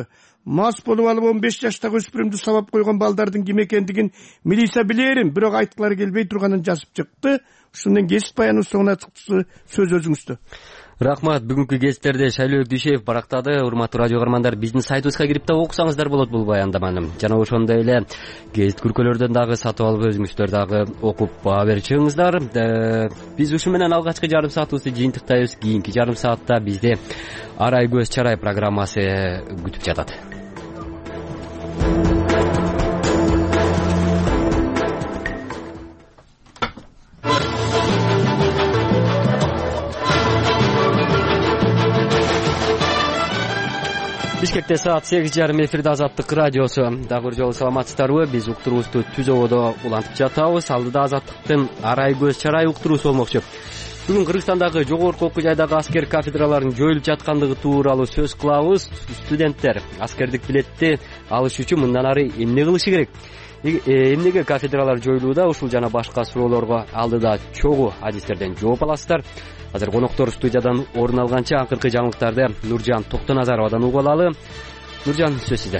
мас болуп алып 15 жаштагы өспүрүмдү сабап койгон балдардын ким экендигин милиция билерим, бирок айткылары келбей турганын жазып чыкты. Ушундан кесип баянын соңуна чыкты. Сөз өзүңүздө. Рахмат. Бүгүнкү гезиттерде Шайлообек Дүйшеев барактады. Урматтуу радио каармандар, биздин сайтыбызга кирип да окусаңыздар болот бул баяндаманы. Жана ошондой эле гезит күркөлөрдөн дагы сатып алып өзүңүздөр дагы окуп баа берип чыгыңыздар. Биз ушу менен алгачкы жарым саатыбызды жыйынтыктайбыз. Кийинки жарым саатта бизде Арай көз чарай программасы күтүп жатат. Бишкекте саат 8:30 эфирде Азаттык радиосу. Дагы бир жолу саламатсыздарбы? Биз уктуруубузду түзөбодо улантып жатабыз. Алдыда Азаттыктын Арай көз чарай уктуруусу болмокчу. Бүгүн Кыргызстандагы жогорку окуу жайдагы аскер кафедраларынын жоюлуп жаткандыгы тууралуу сөз кылабыз. Студенттер аскердик билетти алыш үчүн мындан ары эмне кылышы керек? Эмнеге кафедралар жоюлууда? Ушул жана башка суроолорго алдыда чогуу адистерден жооп аласыздар. Азыр коноктор студиядан орун алганча акыркы жаңылыктарды Нуржан Токтоназаровадан угуп алалы. Нуржан, сөз сизде.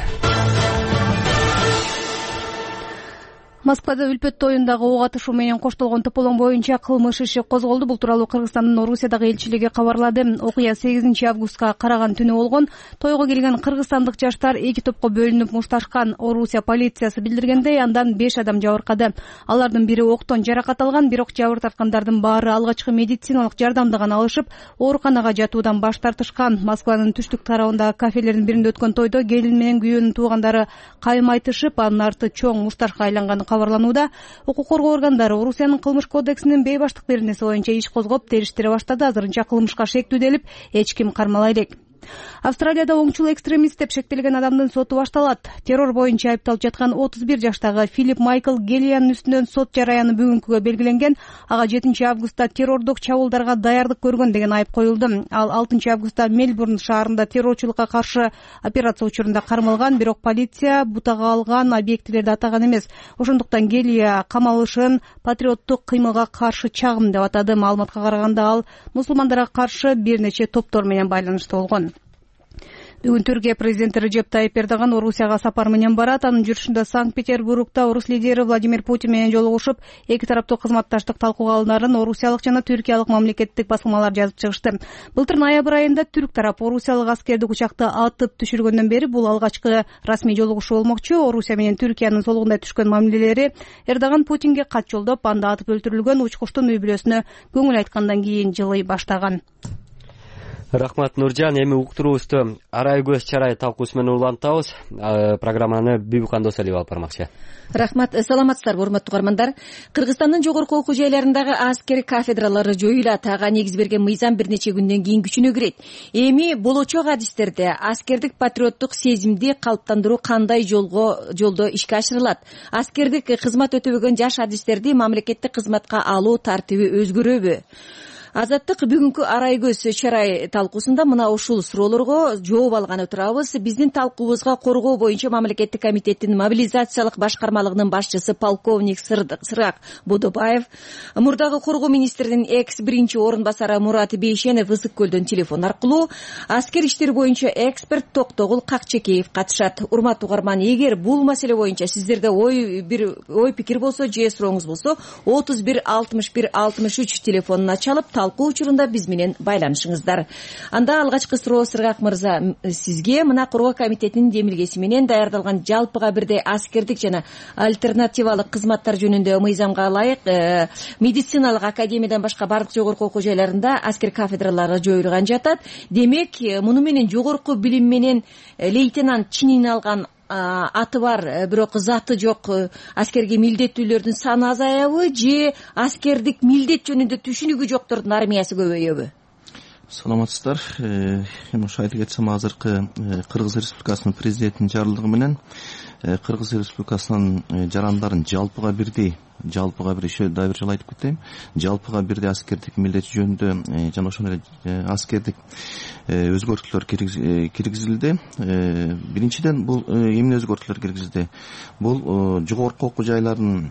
Москвада үлпөт тоюндагы ок атышуу менен коштолгон тополоң боюнча кылмыш иши козголду. Бул тууралуу Кыргызстандын Орусиядагы элчилиги кабарлады. Окуя 8 августка караган түнү болгон. Тойго келген кыргызстандык жаштар эки топко бөлүнүп мушташкан. Орусия полициясы билдиргендей, андан 5 адам жабыркады. Алардын бири октон жаракат алган, бирок жабыр тарткандардын баары алгачкы медициналык жардамды гана алышып, ооруканага жатуудан баш тартышкан. Москванын түштүк тарабындагы кафелердин биринде өткөн тойдо келин менен күйөөнүн туугандары кайым айтышып, анын арты чоң мушташка айланганы кабарланууда. Укук коргоо органдары Орусиянын кылмыш кодексинин бейбаштык беренеси боюнча иш козгоп, териштире баштады. Азырынча кылмышка шектүүделип, эч ким кармала элек. Австралияда оңчул экстремист деп шектелген адамдын соту башталат. Террор боюнча айыпталып жаткан 31 жаштагы Филипп Майкл Гелиянын үстүнөн сот жараяны бүгүнкүгө белгиленген. Ага 7 августта террордук чабуулдарга даярдык көргөн деген айып коюлду. Ал 6 августта Мельбурн шаарында террорчулукка каршы операция учурунда кармалган, бирок полиция бутага алган объектилерди атаган эмес. Ошондуктан Гелия камалышын патриоттук кыймылга каршы чагым деп атады. Маалыматка караганда ал мусулмандарга каршы бир нече топтор менен байланышта болгон. Бүгүн Түркия президенти Режеп Тайип Эрдоган Орусияга сапар менен барат. Анын жүрүшүндө Санкт-Петербургда орус лидери Владимир Путин менен жолугушуп, эки тараптуу кызматташтык талкууга алынаарын орусиялык жана түркиялык мамлекеттик басылмалар жазып чыгышты. Былтыр ноябрь айында түрк тарап орусиялык аскердик учакты атып түшүргөндөн бери бул алгачкы расмий жолугушуу болмокчу. Орусия менен Түркиянын солугунда түшкөн мамилелери Эрдоган Путинге кат жолдоп, анда атып өлтүрүлгөн учкучтун үй бүлөсүнө көңүл айткандан кийин жылый баштаган. Рахмат, Нуржан. Эми уктуруубузду Арай көз чарай талкуусу менен улантабыз. Программаны Бибикан Досалиева алып бармакчы. Рахмат, саламатсыздарбы, урматтуу угармандар. Кыргызстандын жогорку окуу жайларындагы аскер кафедралары жоюлат. Ага негиз берген мыйзам бир нече күндөн кийин күчүнө кирет. Эми болочок адистерде аскердик патриоттук сезимди калыптандыруу кандай жолдо ишке ашырылат? Аскердик кызмат өтөбөгөн жаш адистерди мамлекеттик кызматка алуу тартиби өзгөрөбү? Азаттык бүгүнкү Арай көз чарай талкуусунда мына ушул суроолорго жооп алганы турабыз. Биздин талкуубузга коргоо боюнча мамлекеттик комитеттин мобилизациялык башкармалыгынын башчысы полковник Сырак Бодобаев, мурдагы коргоо министринин экс-биринчи орун басары Мурат Бейшенов Ысык көлдөн телефон аркылуу, аскер иштери боюнча эксперт Токтогул Какчекеев катышат. Урматтуу угарман, эгер бул маселе боюнча сиздерде ой пикир болсо же сурооңуз болсо 31 61 63 телефонуна чалып талкуу учурунда биз менен байланышыңыздар. Анда алгачкы суроо Сыргак мырза сизге. Мына коргоо комитетинин демилгеси менен даярдалган жалпыга бирдей аскердик жана альтернативалык кызматтар жөнүндө мыйзамга ылайык медициналык академиядан башка бардык жогорку окуу жайларында аскер кафедралары жоюлган жатат. Демек, муну менен жогорку билим менен лейтенант чинин алган аты бар, бирок заты жок аскерге милдеттүүлөрдүн саны азаябы же аскердик милдет жөнүндө түшүнүгү жоктордун армиясы көбөйөбү? Саламатсыздар. Эми ушу айта кетсем, азыркы Кыргыз Республикасынын президентинин жарлыгы менен Кыргыз Республикасынын жарандарын жалпыга бирдей еще да бир жолу айтып кетейин, жалпыга бирдей аскердик милдет жөнүндө жана ошондой эле аскердик өзгөртүүлөр киргизилди. Биринчиден бул эмне өзгөртүүлөр киргизилди? Бул жогорку окуу жайлардын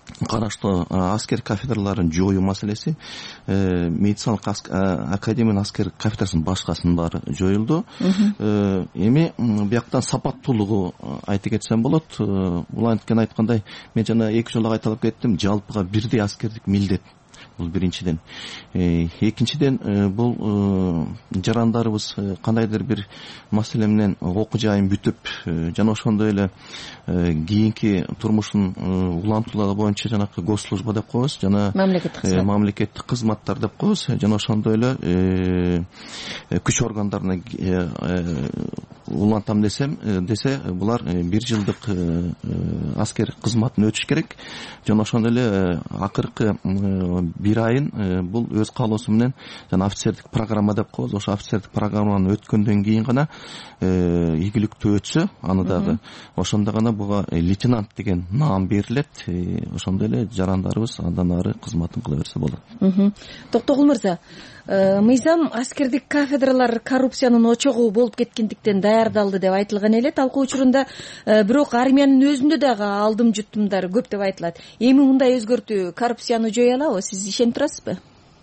караштуу аскер кафедраларын жоюу маселеси, медициналык академиянын аскер кафедрасынын башкасынын баары жоюлду. Эми бияктан сапаттуулугу айта кетсем болот. Бул айткандай, мен жана 2 жолу айтылып кеттим, жалпыга бирдей аскердик милдет. Бул биринчиден. Экинчиден, бул жарандарыбыз кандайдыр бир маселе менен окуу жайын бүтүп, жана ошондой эле кийинки турмушун улантуулары боюнча жанакы госслужба деп коебуз, жана мамлекеттик кызматтар деп коебуз, жана ошондой эле күч органдарына улантам десе, булар 1 жылдык аскер кызматын өтүш керек. Жана ошондой эле акыркы 1 айын бул өз каалоосу менен жана офицердик программа деп коебуз, ошо офицердик программаны өткөндөн кийин гана ийгиликтүү өтсө, аны дагы ошондо гана буга лейтенант деген наам берилет. Ошондой эле жарандарыбыз андан ары кызматын кыла берсе болот. Токтогул мырза, мыйзам аскердик кафедралар коррупциянын очогу болуп кеткендиктен даярдалды деп айтылган эле талкуу учурунда, бирок армиянын өзүндө дагы алдым жуттумдар көп деп айтылат. Эми мындай өзгөртүү коррупцияны жое алабы? Сиз ишенип турасызбы?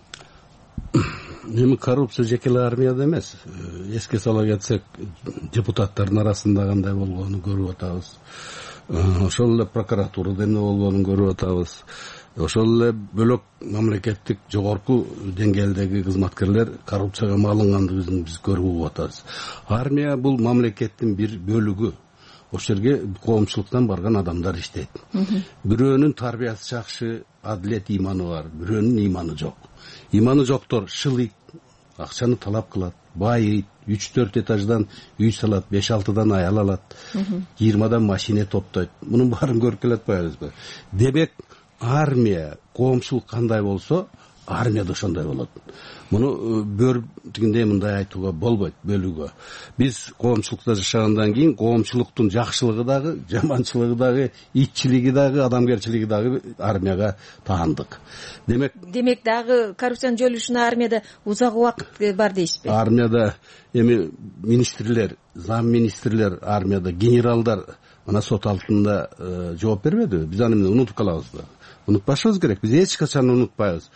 Эми коррупция жеке эле армияда эмес. Эске сала кетсек, депутаттардын арасында кандай болгонун көрүп атабыз. Ошол эле прокуратурада эмне болгонун көрүп атабыз. Ошол эле бөлөк мамлекеттик жогорку деңгээлдеги кызматкерлер коррупцияга малынгандыгын биз көрүп атабыз. Армия бул мамлекеттин бир бөлүгү. Ошол жерге коомчулуктан барган адамдар иштейт. Бирөөнүн тарбиясы жакшы, адилет иманы бар, бирөөнүн иманы жок. Иманы жоктор шылыйт, акчаны талап кылат, байыйт, 3-4 этаждан үй салат, 5-6дан аял алат, 20дан машина топтойт. Мунун баарын көрүп келатпайбызбы? Демек, армия, коомчулук кандай болсо, армия да ошондой болот. Муну бөр тигиндей мындай айтууга болбойт бөлүүгө. Биз коомчулукта жашагандан кийин коомчулуктун жакшылыгы дагы, жаманчылыгы дагы, итчилиги дагы, адамгерчилиги дагы армияга таандык. Демек дагы коррупциянын жойулушуна армияда узак убакыт бар дейсизби? Армияда эми министрлер, зам министрлер, армияда генералдар мына сот алдында жооп бербедиби? Биз аны унутуп калабызбы? Унутпашыбыз керек. Биз эч качан унутпайбыз.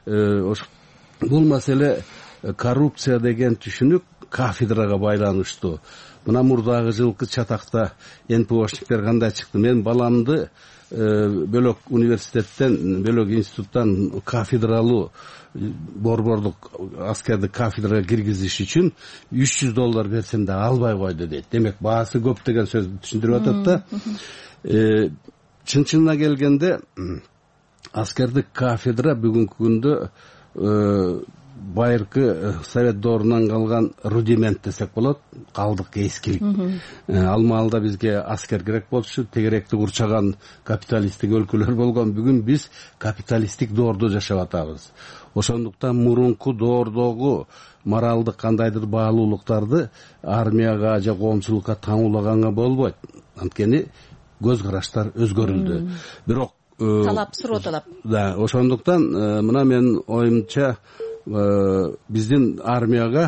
Бул маселе коррупция деген түшүнүк кафедрага байланыштуу. Мына мурдагы жылкы чатакта НПОшниктер кандай чыкты? Мен баламды бөлөк университеттен, бөлөк институттан кафедралуу борбордук аскердик кафедрага киргизиш үчүн $300 берсем да албай койду дейт. Демек баасы көп деген сөздү түшүндүрүп атат да. Чын-чынына келгенде аскердик кафедра бүгүнкү күндө байыркы совет доорунан калган рудимент десек болот, калдык эскилик. Ал маалда бизге аскер керек болчу, тегеректи курчаган капиталисттик өлкөлөр болгон. Бүгүн биз капиталисттик доордо жашап атабыз. Ошондуктан мурунку доордогу моралдык кандайдыр баалуулуктарды армияга же коомчулукка таңуулаганга болбойт. Анткени көз караштар өзгөрүлдү. Бирок талап, суроо талап. Да, ошондуктан мына мен оюмча биздин армияга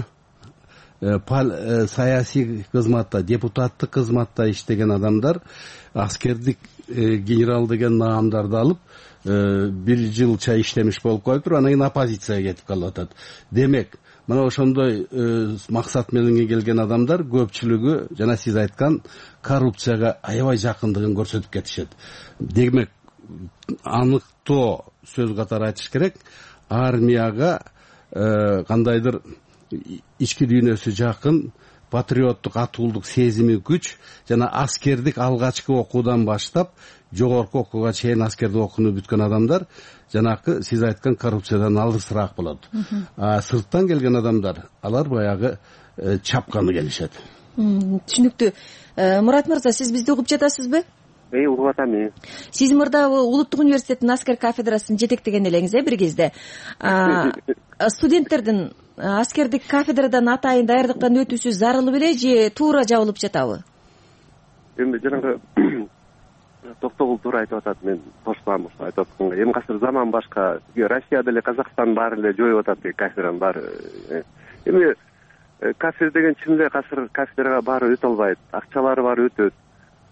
саясий кызматта, депутаттык кызматта иштеген адамдар аскердик генерал деген наамдарды алып 1 жылча иштемиш болуп коюптур, анан кийин оппозицияга кетип калып атат. Демек, мына ошондой максат менен келген адамдар көпчүлүгү жана сиз айткан коррупцияга аябай жакындыгын көрсөтүп кетишет. Демек, аныктоо сөз катары айтыш керек, армияга кандайдыр ички дүйнөсү жакын, патриоттук атуулдук сезими күч жана аскердик алгачкы окуудан баштап жогорку окууга чейин аскердик окууну бүткөн адамдар жанакы сиз айткан коррупциядан алысыраак болот. Сырттан келген адамдар, алар баягы чапканы келишет. Түшүнүктүү. Мурат мырза, сиз бизди угуп жатасызбы? Угуп атам. Сиз мурда Улуттук университеттин аскер кафедрасын жетектеген элеңиз, бир кезде. Студенттердин аскердик кафедрадан атайын даярдыктан өтүүсү зарыл беле же туура жабылып жатабы? Эми жанагы Токтогул туура айтып атат, мен кошулам ошо айтып атканга. Эми азыр заман башка. Россияда эле, Казакстан баары эле жоюп атат кафедранын баары. Эми кафедра деген чын эле азыр кафедрага баары өтө албайт. Акчалары бар өтөт.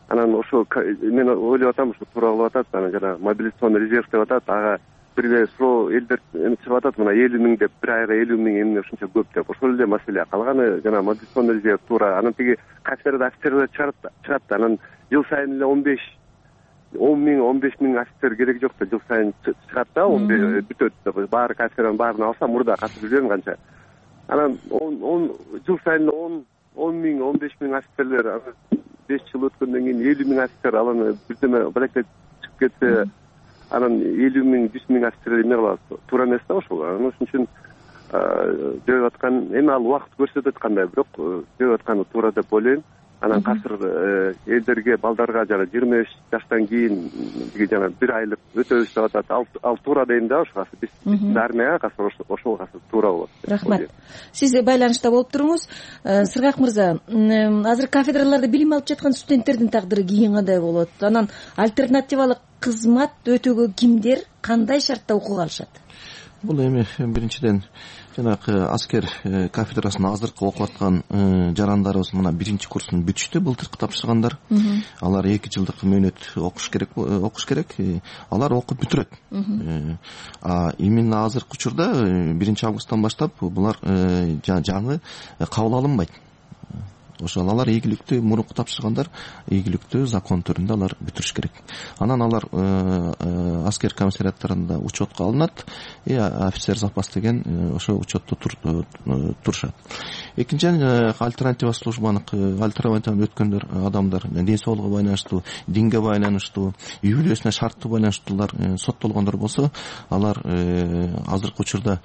Анан ошо мен ойлоп атам, ушу туура кылып атат. Анан жана мобилизационный резерв деп атат. Ага бир эле суроо элдер чыгып атат, мына 50 миң деп, бир айга 50 миң эмне ушунча көп деп. Ошол эле маселе. Калганы жана мобилизационный резерв туура. Анан тиги кафедрада офицерлер чыгат. Анан жыл сайын эле 10 миң 15 миң офицер керек жок да, жыл сайын чыгат да, бүтөт. Баары кафедраны баарын алса мурда катып жүргөн канча. Анан жыл сайын 10 миң 15 миң офицерлер 5 жыл өткөндөн кийин 50 миң офицер аланы бирдеме балекте чыгып кетсе, анан 50 миң 100 миң офицер эмне кылабыз? Туура эмес да ошол. Анан ошон үчүн жөөп аткан эми ал убакыт көрсөтөт кандай, бирок жөөп атканы туура деп ойлойм. Анан касыр элдерге, балдарга жана 25 жаштан кийин жана 1 айлык өтөбүз деп атат. Ал туура дейм да ошо. Биз армияга касыр ошол касыр туура болот. Рахмат. Сиз байланышта болуп туруңуз. Сыргак мырза, азыр кафедраларда билим алып жаткан студенттердин тагдыры кийин кандай болот? Анан альтернативалык кызмат өтөөгө кимдер кандай шартта окууга алышат? Бул эми биринчиден жанагы аскер кафедрасына азыркы окуп аткан жарандарыбыз мына 1-курстун бүтүштү, былтыркы тапшыргандар. Алар 2 жылдык мөөнөт окуш керек. Алар окуп бүтүрөт. Именно азыркы учурда 1-августтан баштап булар жаңы кабыл алынбайт. Ошол алар ийгиликтүү, мурунку тапшыргандар ийгиликтүү закон түрүндө алар бүтүрүш керек. Анан алар аскер комиссариаттарында учетко алынат, офицер запас деген ошо учетто турушат. Экинчиден альтернатива өткөндөр адамдар ден соолугу байланыштуу, динге байланыштуу, үй бүлөсүнө шарттуу байланыштуулар соттолгондор болсо, алар азыркы учурда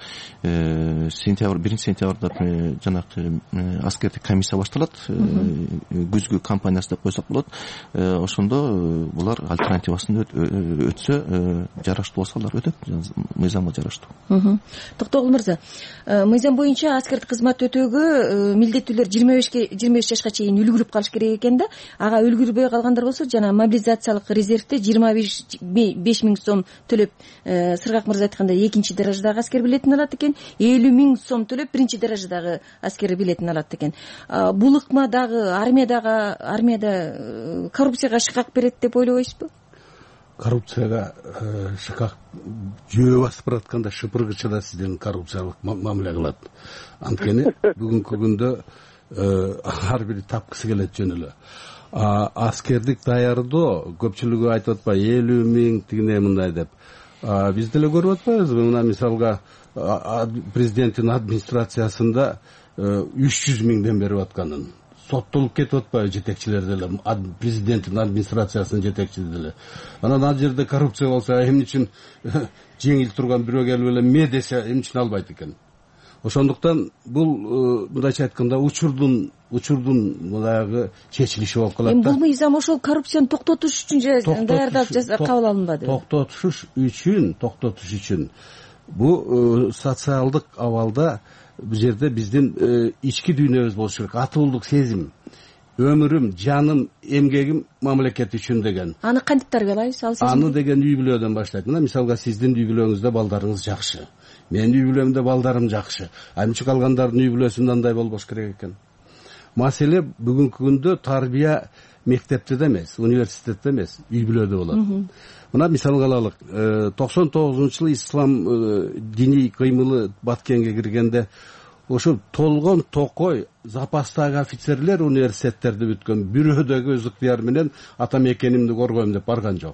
1-сентябрда жанагы аскердик комиссия башталат. Күзгү кампаниясы деп койсок болот. Ошондо булар альтернативасын өтсө, жараштуу болсо алар өтөт, мыйзамга жараштуу. Токтогул мырза, мыйзам боюнча аскердик кызмат өтөөгө милдеттүүлөр 25 жашка чейин үлгүрүп калыш керек экен да. Ага үлгүрбөй калгандар болсо, жана мобилизациялык резервде 25 миң сом төлөп, Сыргак мырза айткандай 2-даражадагы аскер билетин алат экен, 50 миң сом төлөп 1-даражадагы аскер билетин алат экен. Бул ыкмадагы армияда коррупцияга шыкак берет деп ойлобойсузбу? Коррупцияга шыкак жөө басып баратканда шыпыргычыда сизден коррупциялык мамиле кылат. Анткени бүгүнкү күндө ар бири тапкысы келет жөн эле. Аскердик даярдоо көпчүлүгү айтып атпайбы 50 миң тигине мындай деп. Биз деле көрүп атпайбызбы? Мына мисалга президенттин администрациясында 300 миңден берип атканын. Соттолуп кетип атпайбы жетекчилер деле, президенттин администрациясынын жетекчиси деле. Анан ал жерде коррупция болсо, эмне үчүн жеңил турган бирөө келип эле ме десе, эмне үчүн албайт экен? Ошондуктан бул мындайча айтканда учурдун мындагы чечилиши болуп калат да. Бул мыйзам ошол коррупцияны токтотуш үчүн даярдалып кабыл алынбады. Токтотуш үчүн бу социалдык абалда бул жерде биздин ички дүйнөбүз болуш керек. Атуулук сезим, өмүрүм, жаным, эмгегим мамлекет үчүн деген. Аны кантип тарбиялайбыз? Аны деген үй бүлөдөн баштайт. Мына мисалга сиздин үй бүлөңүздө балдарыңыз жакшы. Менин үй бүлөмдө балдарым жакшы. Аймчы калгандардын үй бүлөсүндө андай болбош керек экен. Маселе бүгүнкү күндө тарбия мектепте эмес, университетте эмес, үй бүлөдө болот. Мына мисалга алалык, 99-жылы ислам диний кыймылы Баткенге киргенде ошо толгон токой запастагы офицерлер университеттерди бүткөн, бирөөдөгү өз ыктыяры менен ата мекенимди коргойм деп барган жок.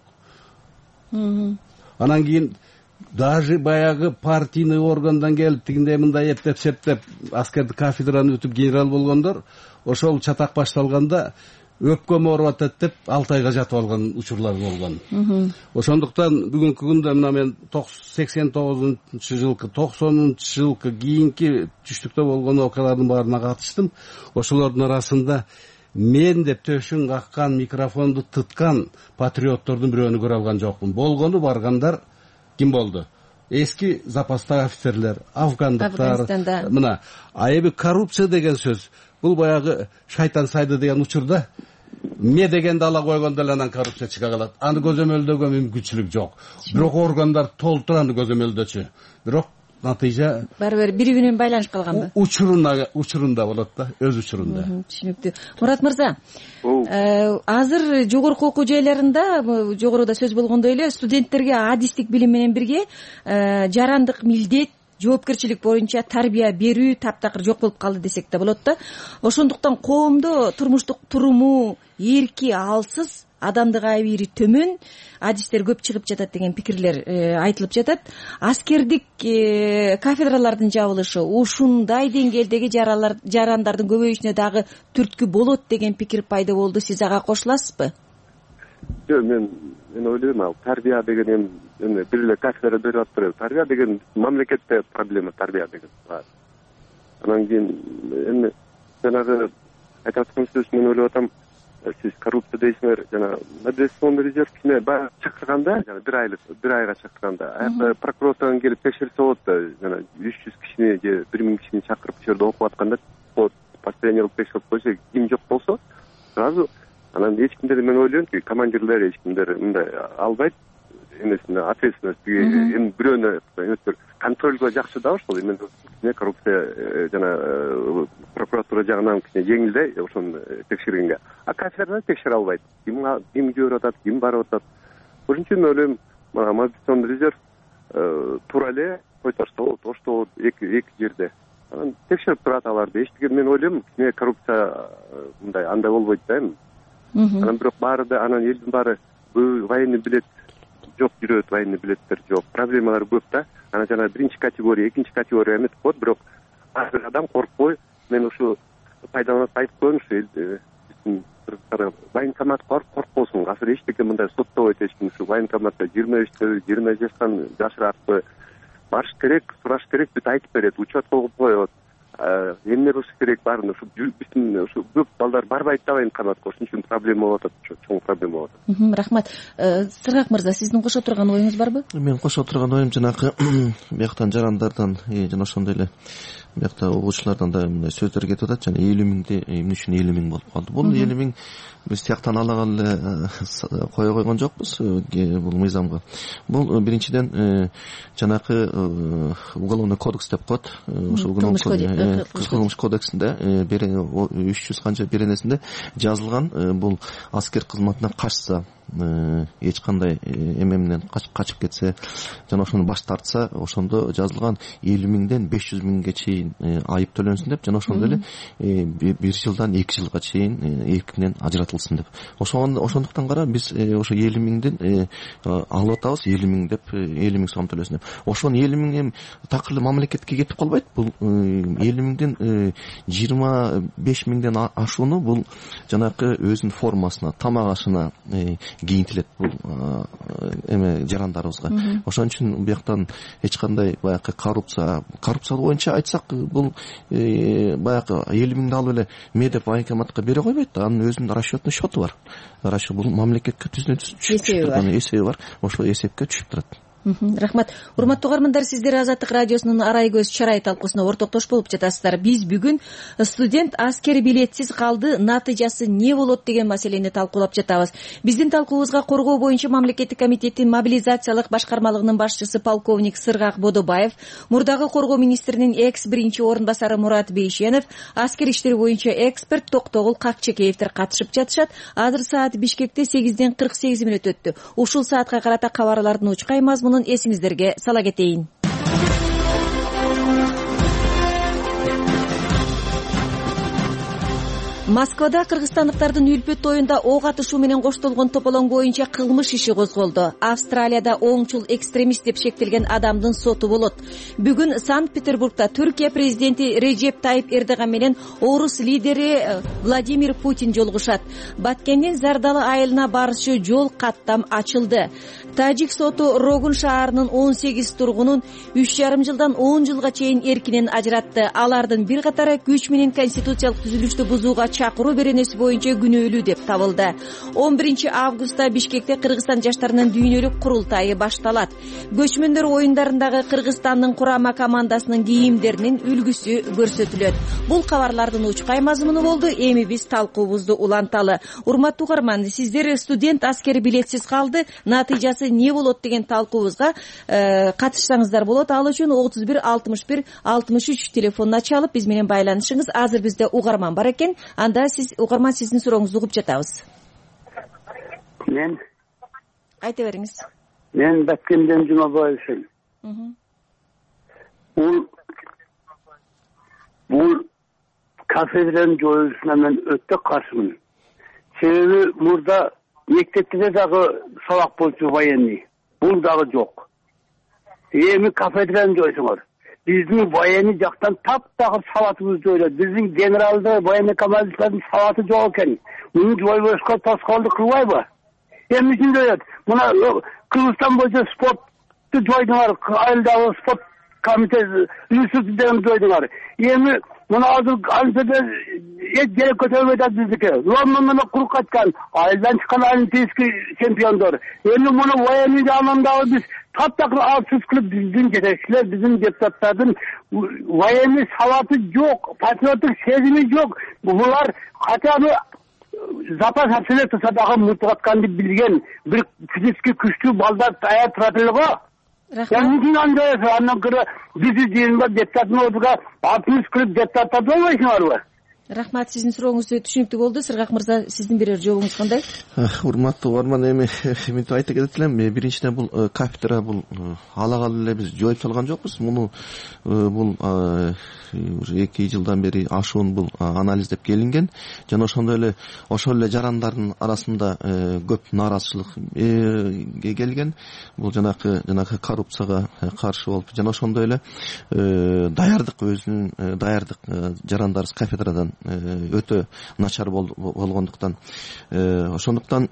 Анан кийин даже баягы партийный органдан келип тигиндей мындай эптеп септеп аскердик кафедраны өтүп генерал болгондор ошол чатак башталганда өпкөм ооруп атат деп 6 айга жатып алган учурлар болгон. Ошондуктан бүгүнкү күндө мына мен 89-жылкы 90-жылкы кийинки түштүктө болгон окуялардын баарына катыштым. Ошолордун арасында мен деп төшүн каккан, микрофонду тыткан патриоттордун бирөөнү көрө алган жокмун. Болгону баргандар ким болду? Эски запастагы офицерлер, афгандыктар. Мына эми коррупция деген сөз бул баягы шайтан сайды деген учурда ме дегенди ала койгондо эле анан коррупция чыга калат. Аны көзөмөлдөгө мүмкүнчүлүк жок. Бирок органдар толтур аны көзөмөлдөчү. Бирок натыйжа барыбир бири бири менен байланышып калганбы? Учурунда болот да, өз учурунда. Түшүнүктүү. Мурат мырза, азыр жогорку окуу жайларында жогоруда сөз болгондой эле студенттерге адистик билим менен бирге жарандык милдет, жоопкерчилик боюнча тарбия берүү таптакыр жок болуп калды десек да болот да. Ошондуктан коомдо турмуштук туруму эрки алсыз, адамдык абийири төмөн адистер көп чыгып жатат деген пикирлер айтылып жатат. Аскердик кафедралардын жабылышы ушундай деңгээлдеги жарандардын көбөйүшүнө дагы түрткү болот деген пикир пайда болду. Сиз ага кошуласызбы? Жок, мен ойлойм, ал тарбия деген эми бир эле кафедра берип атпайбы. Тарбия деген мамлекетте проблема, тарбия деген. Анан кийин эми жанагы айтып аткан сөз мен ойлоп атам, сиз коррупция дейсиңер, жана мобилизационный резерв кичине баягы чакырганда, жана бир айга чакырганда, аякта прокуратурадан келип текшерсе болот да, жана 300 кишини же 1000 кишини чакырып ошол жерде окуп атканда постоянно кылып текшерип койсо, ким жок болсо, сразу анан эч кимдер, мен ойлоймки, командирлер эч кимдер мындай албайт эмесине, ответственностьтиги, эми бирөөнө эместер, контролго жакшы да ошол эми коррупция жана прокуратура жагынан кичине жеңилдей ошону текшергенге. А кафедрада текшере албайт. Ким жиберип атат, ким барып атат. Ошон үчүн ойлойм, мобилизационный резерв туура эле койсо болот, ошто эки жерде. Анан текшерип турат аларды. Эчтеке мен ойлойм, кичине коррупция мындай андай болбойт да эми. Анан бирок баары да, анан элдин баары военный билет жок жүрөт, военный билеттер жок. Проблемалар көп да. Анан жана биринчи категория, экинчи категория эметип коет, бирок ар бир адам коркпой, мен ушу пайдаланып айтып коеюн, ушу военкомат коркпосун. Азыр эчтеке мындай соттобойт эч ким. Ушу военкоматта 25 20 жаштан жашыраакпы барыш керек, сураш керек, бүт айтып берет, учет коюп коет. Эмне кылыш керек баарын ушу биздин ушу көп балдар барбайт да военкоматка. Ошон үчүн проблема болуп атат, чоң проблема болуп атат. Рахмат. Сыргак мырза, сиздин кошо турган оюңуз барбы? Мен кошо турган оюм жанагы бияктан жарандардан жана ошондой эле биякта окуучулардан да мындай сөздөр кетип атат. Жана 50 миңди эмне үчүн 50 миң болуп калды? Бул 50 миң биз тияктан ала эле кое койгон жокпуз бул мыйзамга. Бул биринчиден жанагы уголовный кодекс деп коет. Ошо кылмыш кодексинде 300 канча беренесинде жазылган, бул аскер кызматына качса, эч кандай эме менен качып кетсе жана ошону баш тартса, ошондо жазылган 50 миңден 500 миңге чейин айып төлөнсүн деп, жана ошондой эле 1 жылдан 2 жылга чейин эркинен ажыратылсын деп. Ошондуктан кара биз ошо 50 миңден алып атабыз, 50 миң деп, 50 миң сом төлөсүн деп. Ошону 50 миң эми такыр эле мамлекетке кетип калбайт. Бул 50 миңден 25 миңден ашууну бул жанагы өзүнүн формасына, тамак ашына кийинтилет бул эме жарандарыбызга. Ошон үчүн бияктан эч кандай баягы коррупция боюнча айтсак, бул баягы 50 миңди алып эле медеп военкоматка бере койбойт да, анын өзүнүн расчетный счету бар. Расчет бул мамлекетке түздөн түз эсеби бар. Ошол эсепке түшүп турат. Рахмат. Урматтуу угармандар, сиздер Азаттык радиосунун Арай көз чарай талкуусуна ортоктош болуп жатасыздар. Биз бүгүн студент аскер билетсиз калды, натыйжасы не болот деген маселени талкуулап жатабыз. Биздин талкуубузга коргоо боюнча мамлекеттик комитеттин мобилизациялык башкармалыгынын башчысы полковник Сыргак Бодобаев, мурдагы коргоо министринин экс-биринчи орун басары Мурат Бейшенов, аскер иштери боюнча эксперт Токтогул Какчекеевдер катышып жатышат. Азыр саат Бишкекте 8ден 48 мүнөт өттү. Ушул саатка карата кабарлардын учкай мазмунун эсиңиздерге сала кетейин. Москвада кыргызстандыктардын үлпөт тоюнда ок атышуу менен коштолгон тополоң боюнча кылмыш иши козголду. Австралияда оңчул экстремист деп шектелген адамдын соту болот. Бүгүн Санкт-Петербургда Түркия президенти Режеп Тайип Эрдоган менен орус лидери Владимир Путин жолугушат. Баткендин Зардалы айылына барышы жол каттам ачылды. Тажик соту Рогун шаарынын 18 тургунун 3,5 жылдан 10 жылга чейин эркинен ажыратты. Алардын бир катары күч менен конституциялык түзүлүштү бузууга чакыруу беренеси боюнча күнөөлүү деп табылды. 11 августта Бишкекте Кыргызстан жаштарынын дүйнөлүк курултайы башталат. Көчмөндөр оюндарындагы Кыргызстандын курама командасынын кийимдеринин үлгүсү көрсөтүлөт. Бул кабарлардын учкай мазмуну болду. Эми биз талкуубузду уланталы. Урматтуу угарман, сиздер студент аскер билетсиз калды, натыйжасы не болот деген талкуубузга катышсаңыздар болот. Ал үчүн 31 61 63 телефонуна чалып биз менен байланышыңыз. Азыр бизде угарман бар экен. Анда сиз угарман, сиздин сурооңузду угуп жатабыз. Мен айта бериңиз. Мен Баткенден Жумабаев. Бул кафедранын жоюлушуна мен өтө каршымын. Себеби мурда мектепте дагы сабак болчу военный. Бул дагы жок. Эми кафедраны жойсоңор. Биздин военный жактан таптагы сабатыбызды ойлойт. Биздин генералды военный командалардын сабаты жок экен. Муну жойбошко тоскоолдук кылбайбы? Эми үчүн жоет. Мына Кыргызстан боюнча спортту жойдуңар, айылдагы спорт комитет институтун жойдуңар. Эми мына азыр антеде керек көтөрбөй атат биздики. Лондондон куруп кайткан, айылдан чыккан олимпийский чемпиондор. Эми муну военный жанындагы биз таптакыр алсыз кылып биздин жетекчилер, биздин депутаттардын военный сабаты жок, патриоттук сезими жок. Булар хотя бы запас арселер турса дагы муртуп атканды билген бир физически күчтүү балдар таяр турат эле го. Рахмат. Андан көрө биз жыйында депутаттын ордуга 60 кылып депутаттар болбойсуңарбы? Рахмат, сиздин сурооңуз түшүнүктүү болду. Сыргак мырза, сиздин берер жообуңуз кандай? Урматтуу угарман, эми мен айта кетет элем, биринчиден бул кафедра бул ала калып эле биз жоюп салган жокпуз. Муну бул уже 2 жылдан бери ашуун бул анализдеп келинген. Жана ошондой эле ошол эле жарандардын арасында көп нааразычылык келген. Бул жанакы коррупцияга каршы болуп, жана ошондой эле даярдык, өзүнүн даярдык жарандарыбыз кафедрадан өтө начар болгондуктан ошондуктан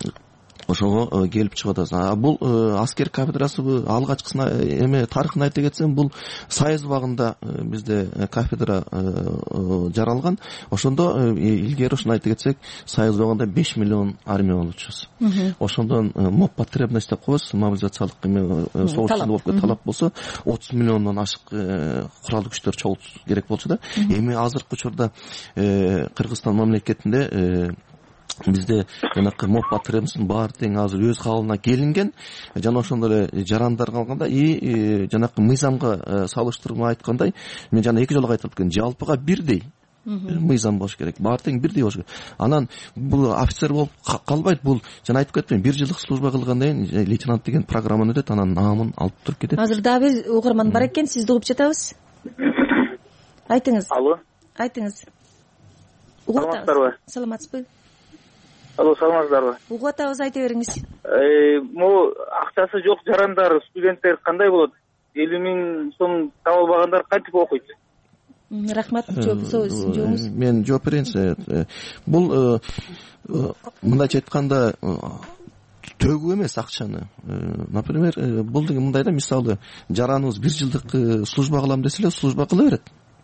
ошого келип чыгып атат. Бул аскер кафедрасы алгачкысын эме тарыхын айта кетсем, бул Союз убагында бизде кафедра жаралган. Ошондо илгери ушуну айта кетсек, Союз убагында 5 миллион армия болчубуз. Ошондон моп потребность деп коебуз, мобилизациялык согуш болуп талап болсо 30 миллиондон ашык куралдуу күчтөр чогултуу керек болчу да. Эми азыркы учурда Кыргызстан мамлекетинде бизде жанакы моп потребностун баары тең азыр өз кабылына келинген. Жана ошондой эле жарандар калганда жанакы мыйзамга салыштырып айткандай, мен жана 2 жолу айтып кеткен, жалпыга бирдей мыйзам болуш керек, баары тең бирдей болуш керек. Анан бул офицер болуп калбайт, бул жана айтып кеттим, 1 жылдык служба кылгандан кийин лейтенант деген программаны өтөт, анан наамын алып туруп кетет. Азыр дагы бир угарман бар экен, сизди угуп жатабыз. Айтыңыз. Алло. Айтыңыз. Саламатсыздарбы? Саламатсызбы? Алло, саламатсыздарбы? Угуп атабыз, айта бериңиз. Могу акчасы жок жарандар, студенттер кандай болот? 50 000 сом таба албагандар кантип окуйт? Рахмат, жообуңуз. Мен жооп берейин. Бул мындайча айтканда төгүү эмес акчаны. Например, бул деген мындай да, мисалы жараныбыз 1 жылдык служба кылам десе эле служба кыла берет.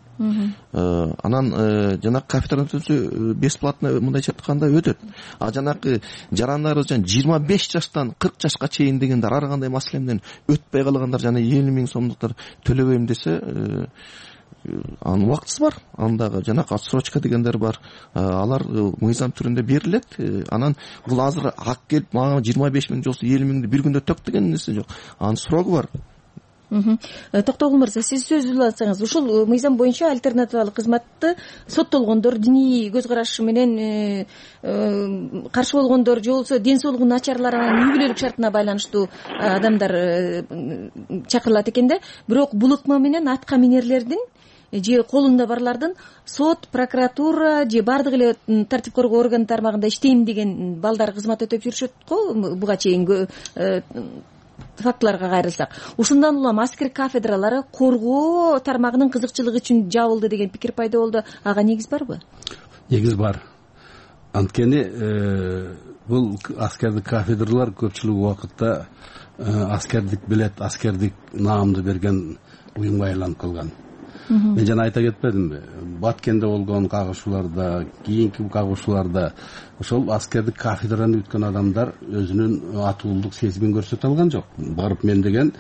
Анан жанакы кафедраны өтөсө бесплатно мындайча айтканда өтөт. А жанакы жарандарыбыз 25 жаштан 40 жашка чейин дегендер ар кандай маселе менен өтпөй калгандар, жана 50 000 сомдуктар төлөбөйм десе, анын убактысы бар. Андагы жанакы отсрочка дегендер бар. Алар мыйзам түрүндө берилет. Анан бул азыр ак келип мага 25 000 жолсу 50 000ди бир күндө төк деген нерсе жок. Анын срогу бар. Токтогул мырза, сиз сөз улантсаңыз, ушул мыйзам боюнча альтернативалык кызматты соттолгондор, диний көз карашы менен каршы болгондор, же болбосо ден соолугу начарларга үй бүлөлүк шартына байланыштуу адамдар чакырылат экен да. Бирок бул ыкма менен атка минерлердин же колунда барлардын сот, прокуратура же бардык эле тартип коргоо орган тармагында иштейм деген балдар кызмат өтөп жүрүшөт го буга чейин фактыларга кайрылсак. Ушундан улам аскер кафедралары коргоо тармагынын кызыкчылыгы үчүн жабылды деген пикир пайда болду. Ага негиз барбы? Негиз бар. Анткени бул аскердик кафедралар көпчүлүк убакытта аскердик билет, аскердик наамды берген уюмга айланып калган. мен жана айта кетпедимби, Баткенде болгон кагышууларда, кийинки кагышууларда ошол аскердик кафедраны бүткөн адамдар өзүнүн атуулдук сезимин көрсөтө алган жок. Барып мен деген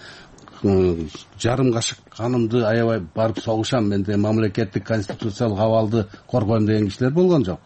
жарым кашык канымды аябай барып согушам, мен деген мамлекеттик конституциялык абалды коргойм деген кишилер болгон жок.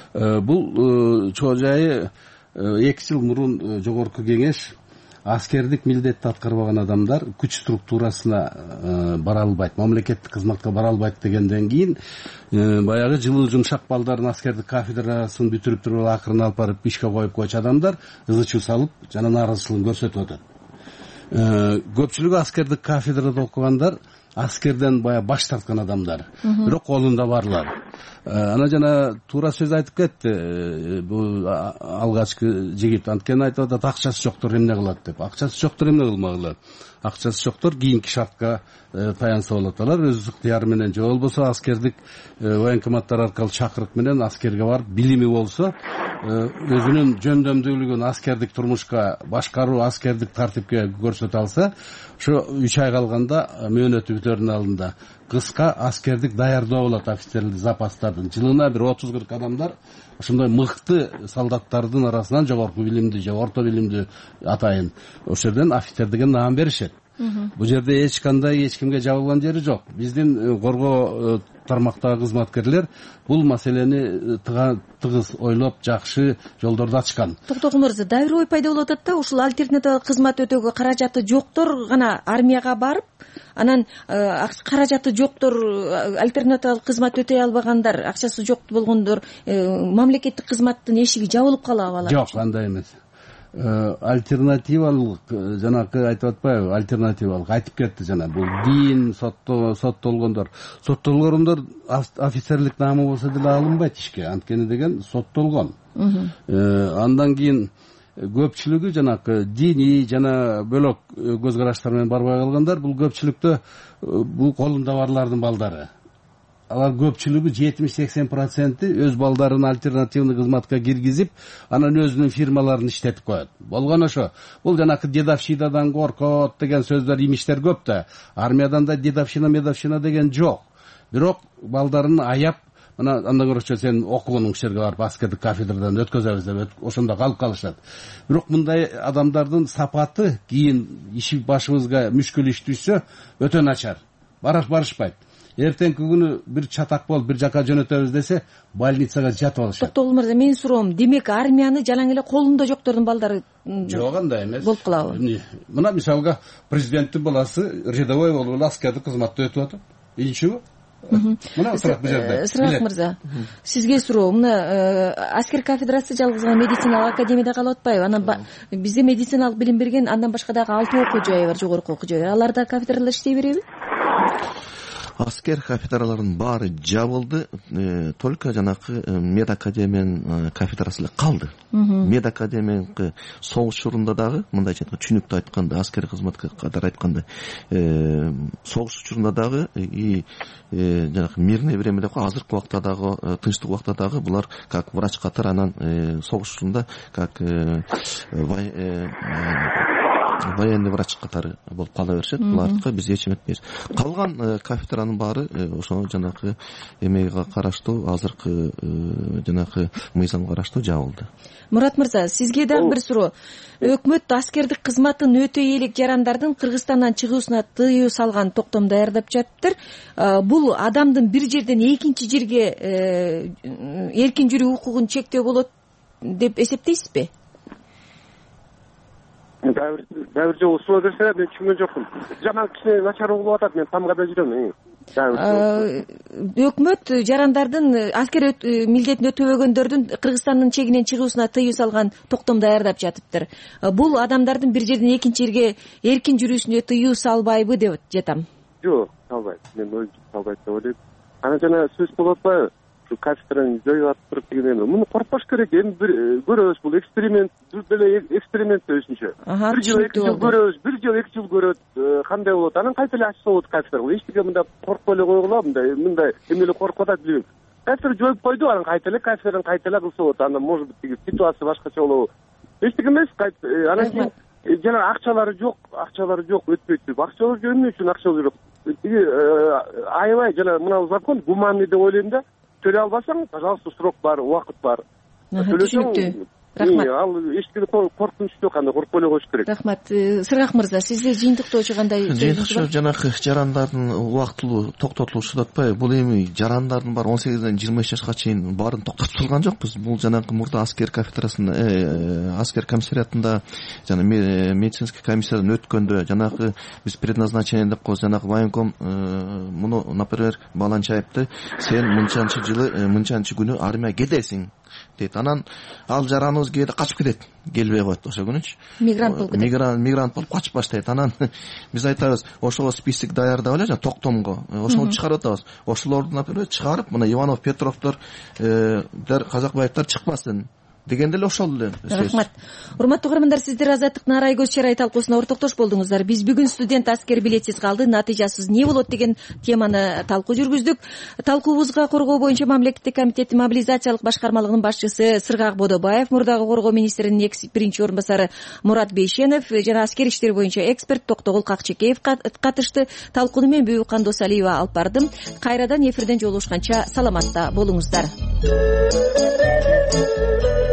Бул чоо жайы 2 жыл мурун жогорку кеңеш аскердик милдетти аткарбаган адамдар күч структурасына бара албайт, мамлекеттик кызматка бара албайт дегенден кийин баягы жылуу жумшак балдарын аскердик кафедрасын бүтүрүп туруп акырын алып барып ишке коюп койчу адамдар ызы чуу салып жана нааразычылыгын көрсөтүп атат. Көпчүлүгү аскердик кафедрада окугандар аскерден баягы баш тарткан адамдар, бирок колунда барлар. Ана жана туура сөз айтып кетти бул алгачкы жигит, анткени айтып атат акчасы жоктор эмне кылат деп. Акчасы жоктор эмне кылмак, акчасы жоктор кийинки шартка таянса болот. Алар өз ыктыяры менен же болбосо аскердик военкоматтар аркылуу чакырык менен аскерге барып билими болсо өзүнүн жөндөмдүүлүгүн аскердик турмушка башкаруу, аскердик тартипке көрсөтө алса, ошо 3 ай калганда мөөнөтү бүтөрүнүн алдында кыска аскердик даярдоо болот офицерлик запастардын. Жылына бир 30-40 адамдар ошондой мыкты солдаттардын арасынан жогорку билимди же орто билимди атайын ошол жерден офицер деген наам беришет. Бул жерде эч кимге жабылган жери жок. Биздин коргоо тармактагы кызматкерлер бул маселени тыгыз ойлоп, жакшы жолдорду ачкан. Токтогул мырза, дагы бир ой пайда болуп атат да, ушул альтернативдик кызмат өтөөгө каражаты жоктор гана армияга барып, анан каражаты жоктор, альтернативдик кызмат өтөй албагандар, акчасы жок болгондор мамлекеттик кызматтын эшиги жабылып калабы алар? Жок, андай эмес. Альтернативалык, жанакы айтып атпайбы, альтернативалык айтып кетти жана. Бул дин, соттолгондор офицерлик наамы болсо деле алынбайт ишке, анткени деген соттолгон. Андан кийин көпчүлүгү жанакы диний жана бөлөк көз караштар менен барбай калгандар, бул көпчүлүктө бул колунда барлардын балдары. Алар көпчүлүгү 70-80% өз балдарын альтернативный кызматка киргизип, анан өзүнүн фирмаларын иштетип коет. Болгон ошо. Бул жанакы дедовщинадан коркот деген сөздөр, имиштер көп да. Армиядан да дедовщина деген жок. Бирок балдарын аяп, мына андан көрөчө сен окугонуң жерге барып аскердик кафедрадан өткөзөбүз деп ошондо калып калышат. Бирок мындай адамдардын сапаты кийин иши башыбызга мүшкүл иш түшсө өтө начар. Барышпайт. Эртеңки күнү бир чатак болуп бир жака жөнөтөбүз десе, больницага жатып алышат. Токтогул мырза, менин суроом, демек армияны жалаң эле колунда жоктордун балдары жок, андай эмес. Болуп калабы? Мына мисалга президенттин баласы рядовой болуп эле аскердик кызматты өтүп атат. Илчүбү? Мына сырак бул жерде. Сырак мырза, сизге суроо, мына аскер кафедрасы жалгыз гана медициналык академияда калып атпайбы? Анан бизде медициналык билим берген андан башка дагы 6 окуу жайы бар, жогорку окуу жайы. Аларда кафедралар иштей береби? Аскер кафедраларынын баары жабылды, только жанакы медакадемиянын кафедрасы эле калды. Медакадемияныкы согуш учурунда дагы, мындай түшүнүктүү айтканда, аскер кызматка катары айтканда, согуш учурунда дагы жанакы мирное время деп азыркы убакта дагы, тынчтык убакта дагы булар как врач катары анан согуш учурунда как военный врач катары болуп кала беришет. Булардыкы биз эч эметпейбиз. Калган кафедранын баары ошо жанакы эмеге караштуу, азыркы жанакы мыйзамга караштуу жабылды. Мурат мырза, сизге дагы бир суроо. Өкмөт аскердик кызматын өтөй элек жарандардын Кыргызстандан чыгуусуна тыюу салган токтом даярдап жатыптыр. Бул адамдын бир жерден экинчи жерге эркин жүрүү укугун чектөө болот деп эсептейсизби? Дагы жолу суу берсе, мен түшүнгөн жокмун. Жаман кичине начар болуп атат, мен тамгада жүрөм. Өкмөт жарандардын аскер милдетин өтөбөгөндөрдүн Кыргызстандын чегинен чыгуусуна тыюу салган токтом даярдап жатыптыр. Бул адамдардын бир жерден экинчи жерге эркин жүрүүсүнө тыюу салбайбы деп жатам. Жок, салбайт. Мен өзүм салбайт деп ойлойм. Анан жана сөз болуп атпайбы? Кафедраны жоюп атып деген муну коркпош керек. Эми көрөбүз, бул эксперимент, бул деле эксперимент өзүнчө. Бир жыл 2 жыл көрөбүз, бир жыл 2 жыл көрөт, кандай болот. Анан кайта эле ачса болот кафедра. Эчтеке мындай коркпой эле койгула, мындай эме эле коркуп атат билбейм. Кафедра жоюп койду, анан кайта эле кафедраны кайта эле кылса болот. Андан может быть ситуация башкача болобу. Эчтеке эмес, анан кийин жана акчалары жок өтпөйт. Акчалар эмне үчүн акчалар жок? аябай жана мына закон гуманный деп ойлойм да. Төлөй албасаң, пожалуйста, срок бар, убакыт бар. Түшүнүктүү. Рахмат. Ал эчтеке коркунуч жок, андай коркпой эле коюш керек. Рахмат. Сыргак мырза, сизде жыйынтыктоочу кандай? Жыйынтыкчу жанагы жарандардын убактылуу токтотулушун атпайбы? Бул эми жарандардын баары 18ден 23 жашка чейин баарын токтотуп турган жокпуз. Бул жанагы мурда аскер кафедрасында, аскер комиссариатында, жана медицинский комиссиядан өткөндө жанагы биз предназначение деп коебуз, жанагы военком муну, например, Баланчаевди сен мынчанчы жылы, мынчанчы күнү армияга кетесиң дейт. Анан ал жараныбыз кээде качып кетет, келбей коет ошол күнүчү. Мигрант болуп кетет. Мигрант болуп качып баштайт. Анан биз айтабыз, ошого список даярдап эле, жана токтомго ошону чыгарып атабыз. Ошолорду, например, чыгарып, мына Иванов, Петровдор, Казакбаевдер чыкпасын дегенде эле ошол эле. Рахмат. Урматтуу көрөрмандар, сиздер Азаттыктын арай көз чарай талкуусуна ортоктош болдуңуздар. Биз бүгүн студент аскер билетсиз калды, натыйжасыз эмне болот деген теманы талкуу жүргүздүк. Талкуубузга коргоо боюнча мамлекеттик комитеттин мобилизациялык башкармалыгынын башчысы Сыргак Бодобаев, мурдагы коргоо министринин биринчи орун басары Мурат Бейшенов жана аскер иштери боюнча эксперт Токтогул Какчекеев катышты. Талкууну мен Бүбү Кандосалиева алып бардым. Кайрадан эфирден жолугушканча саламатта болуңуздар.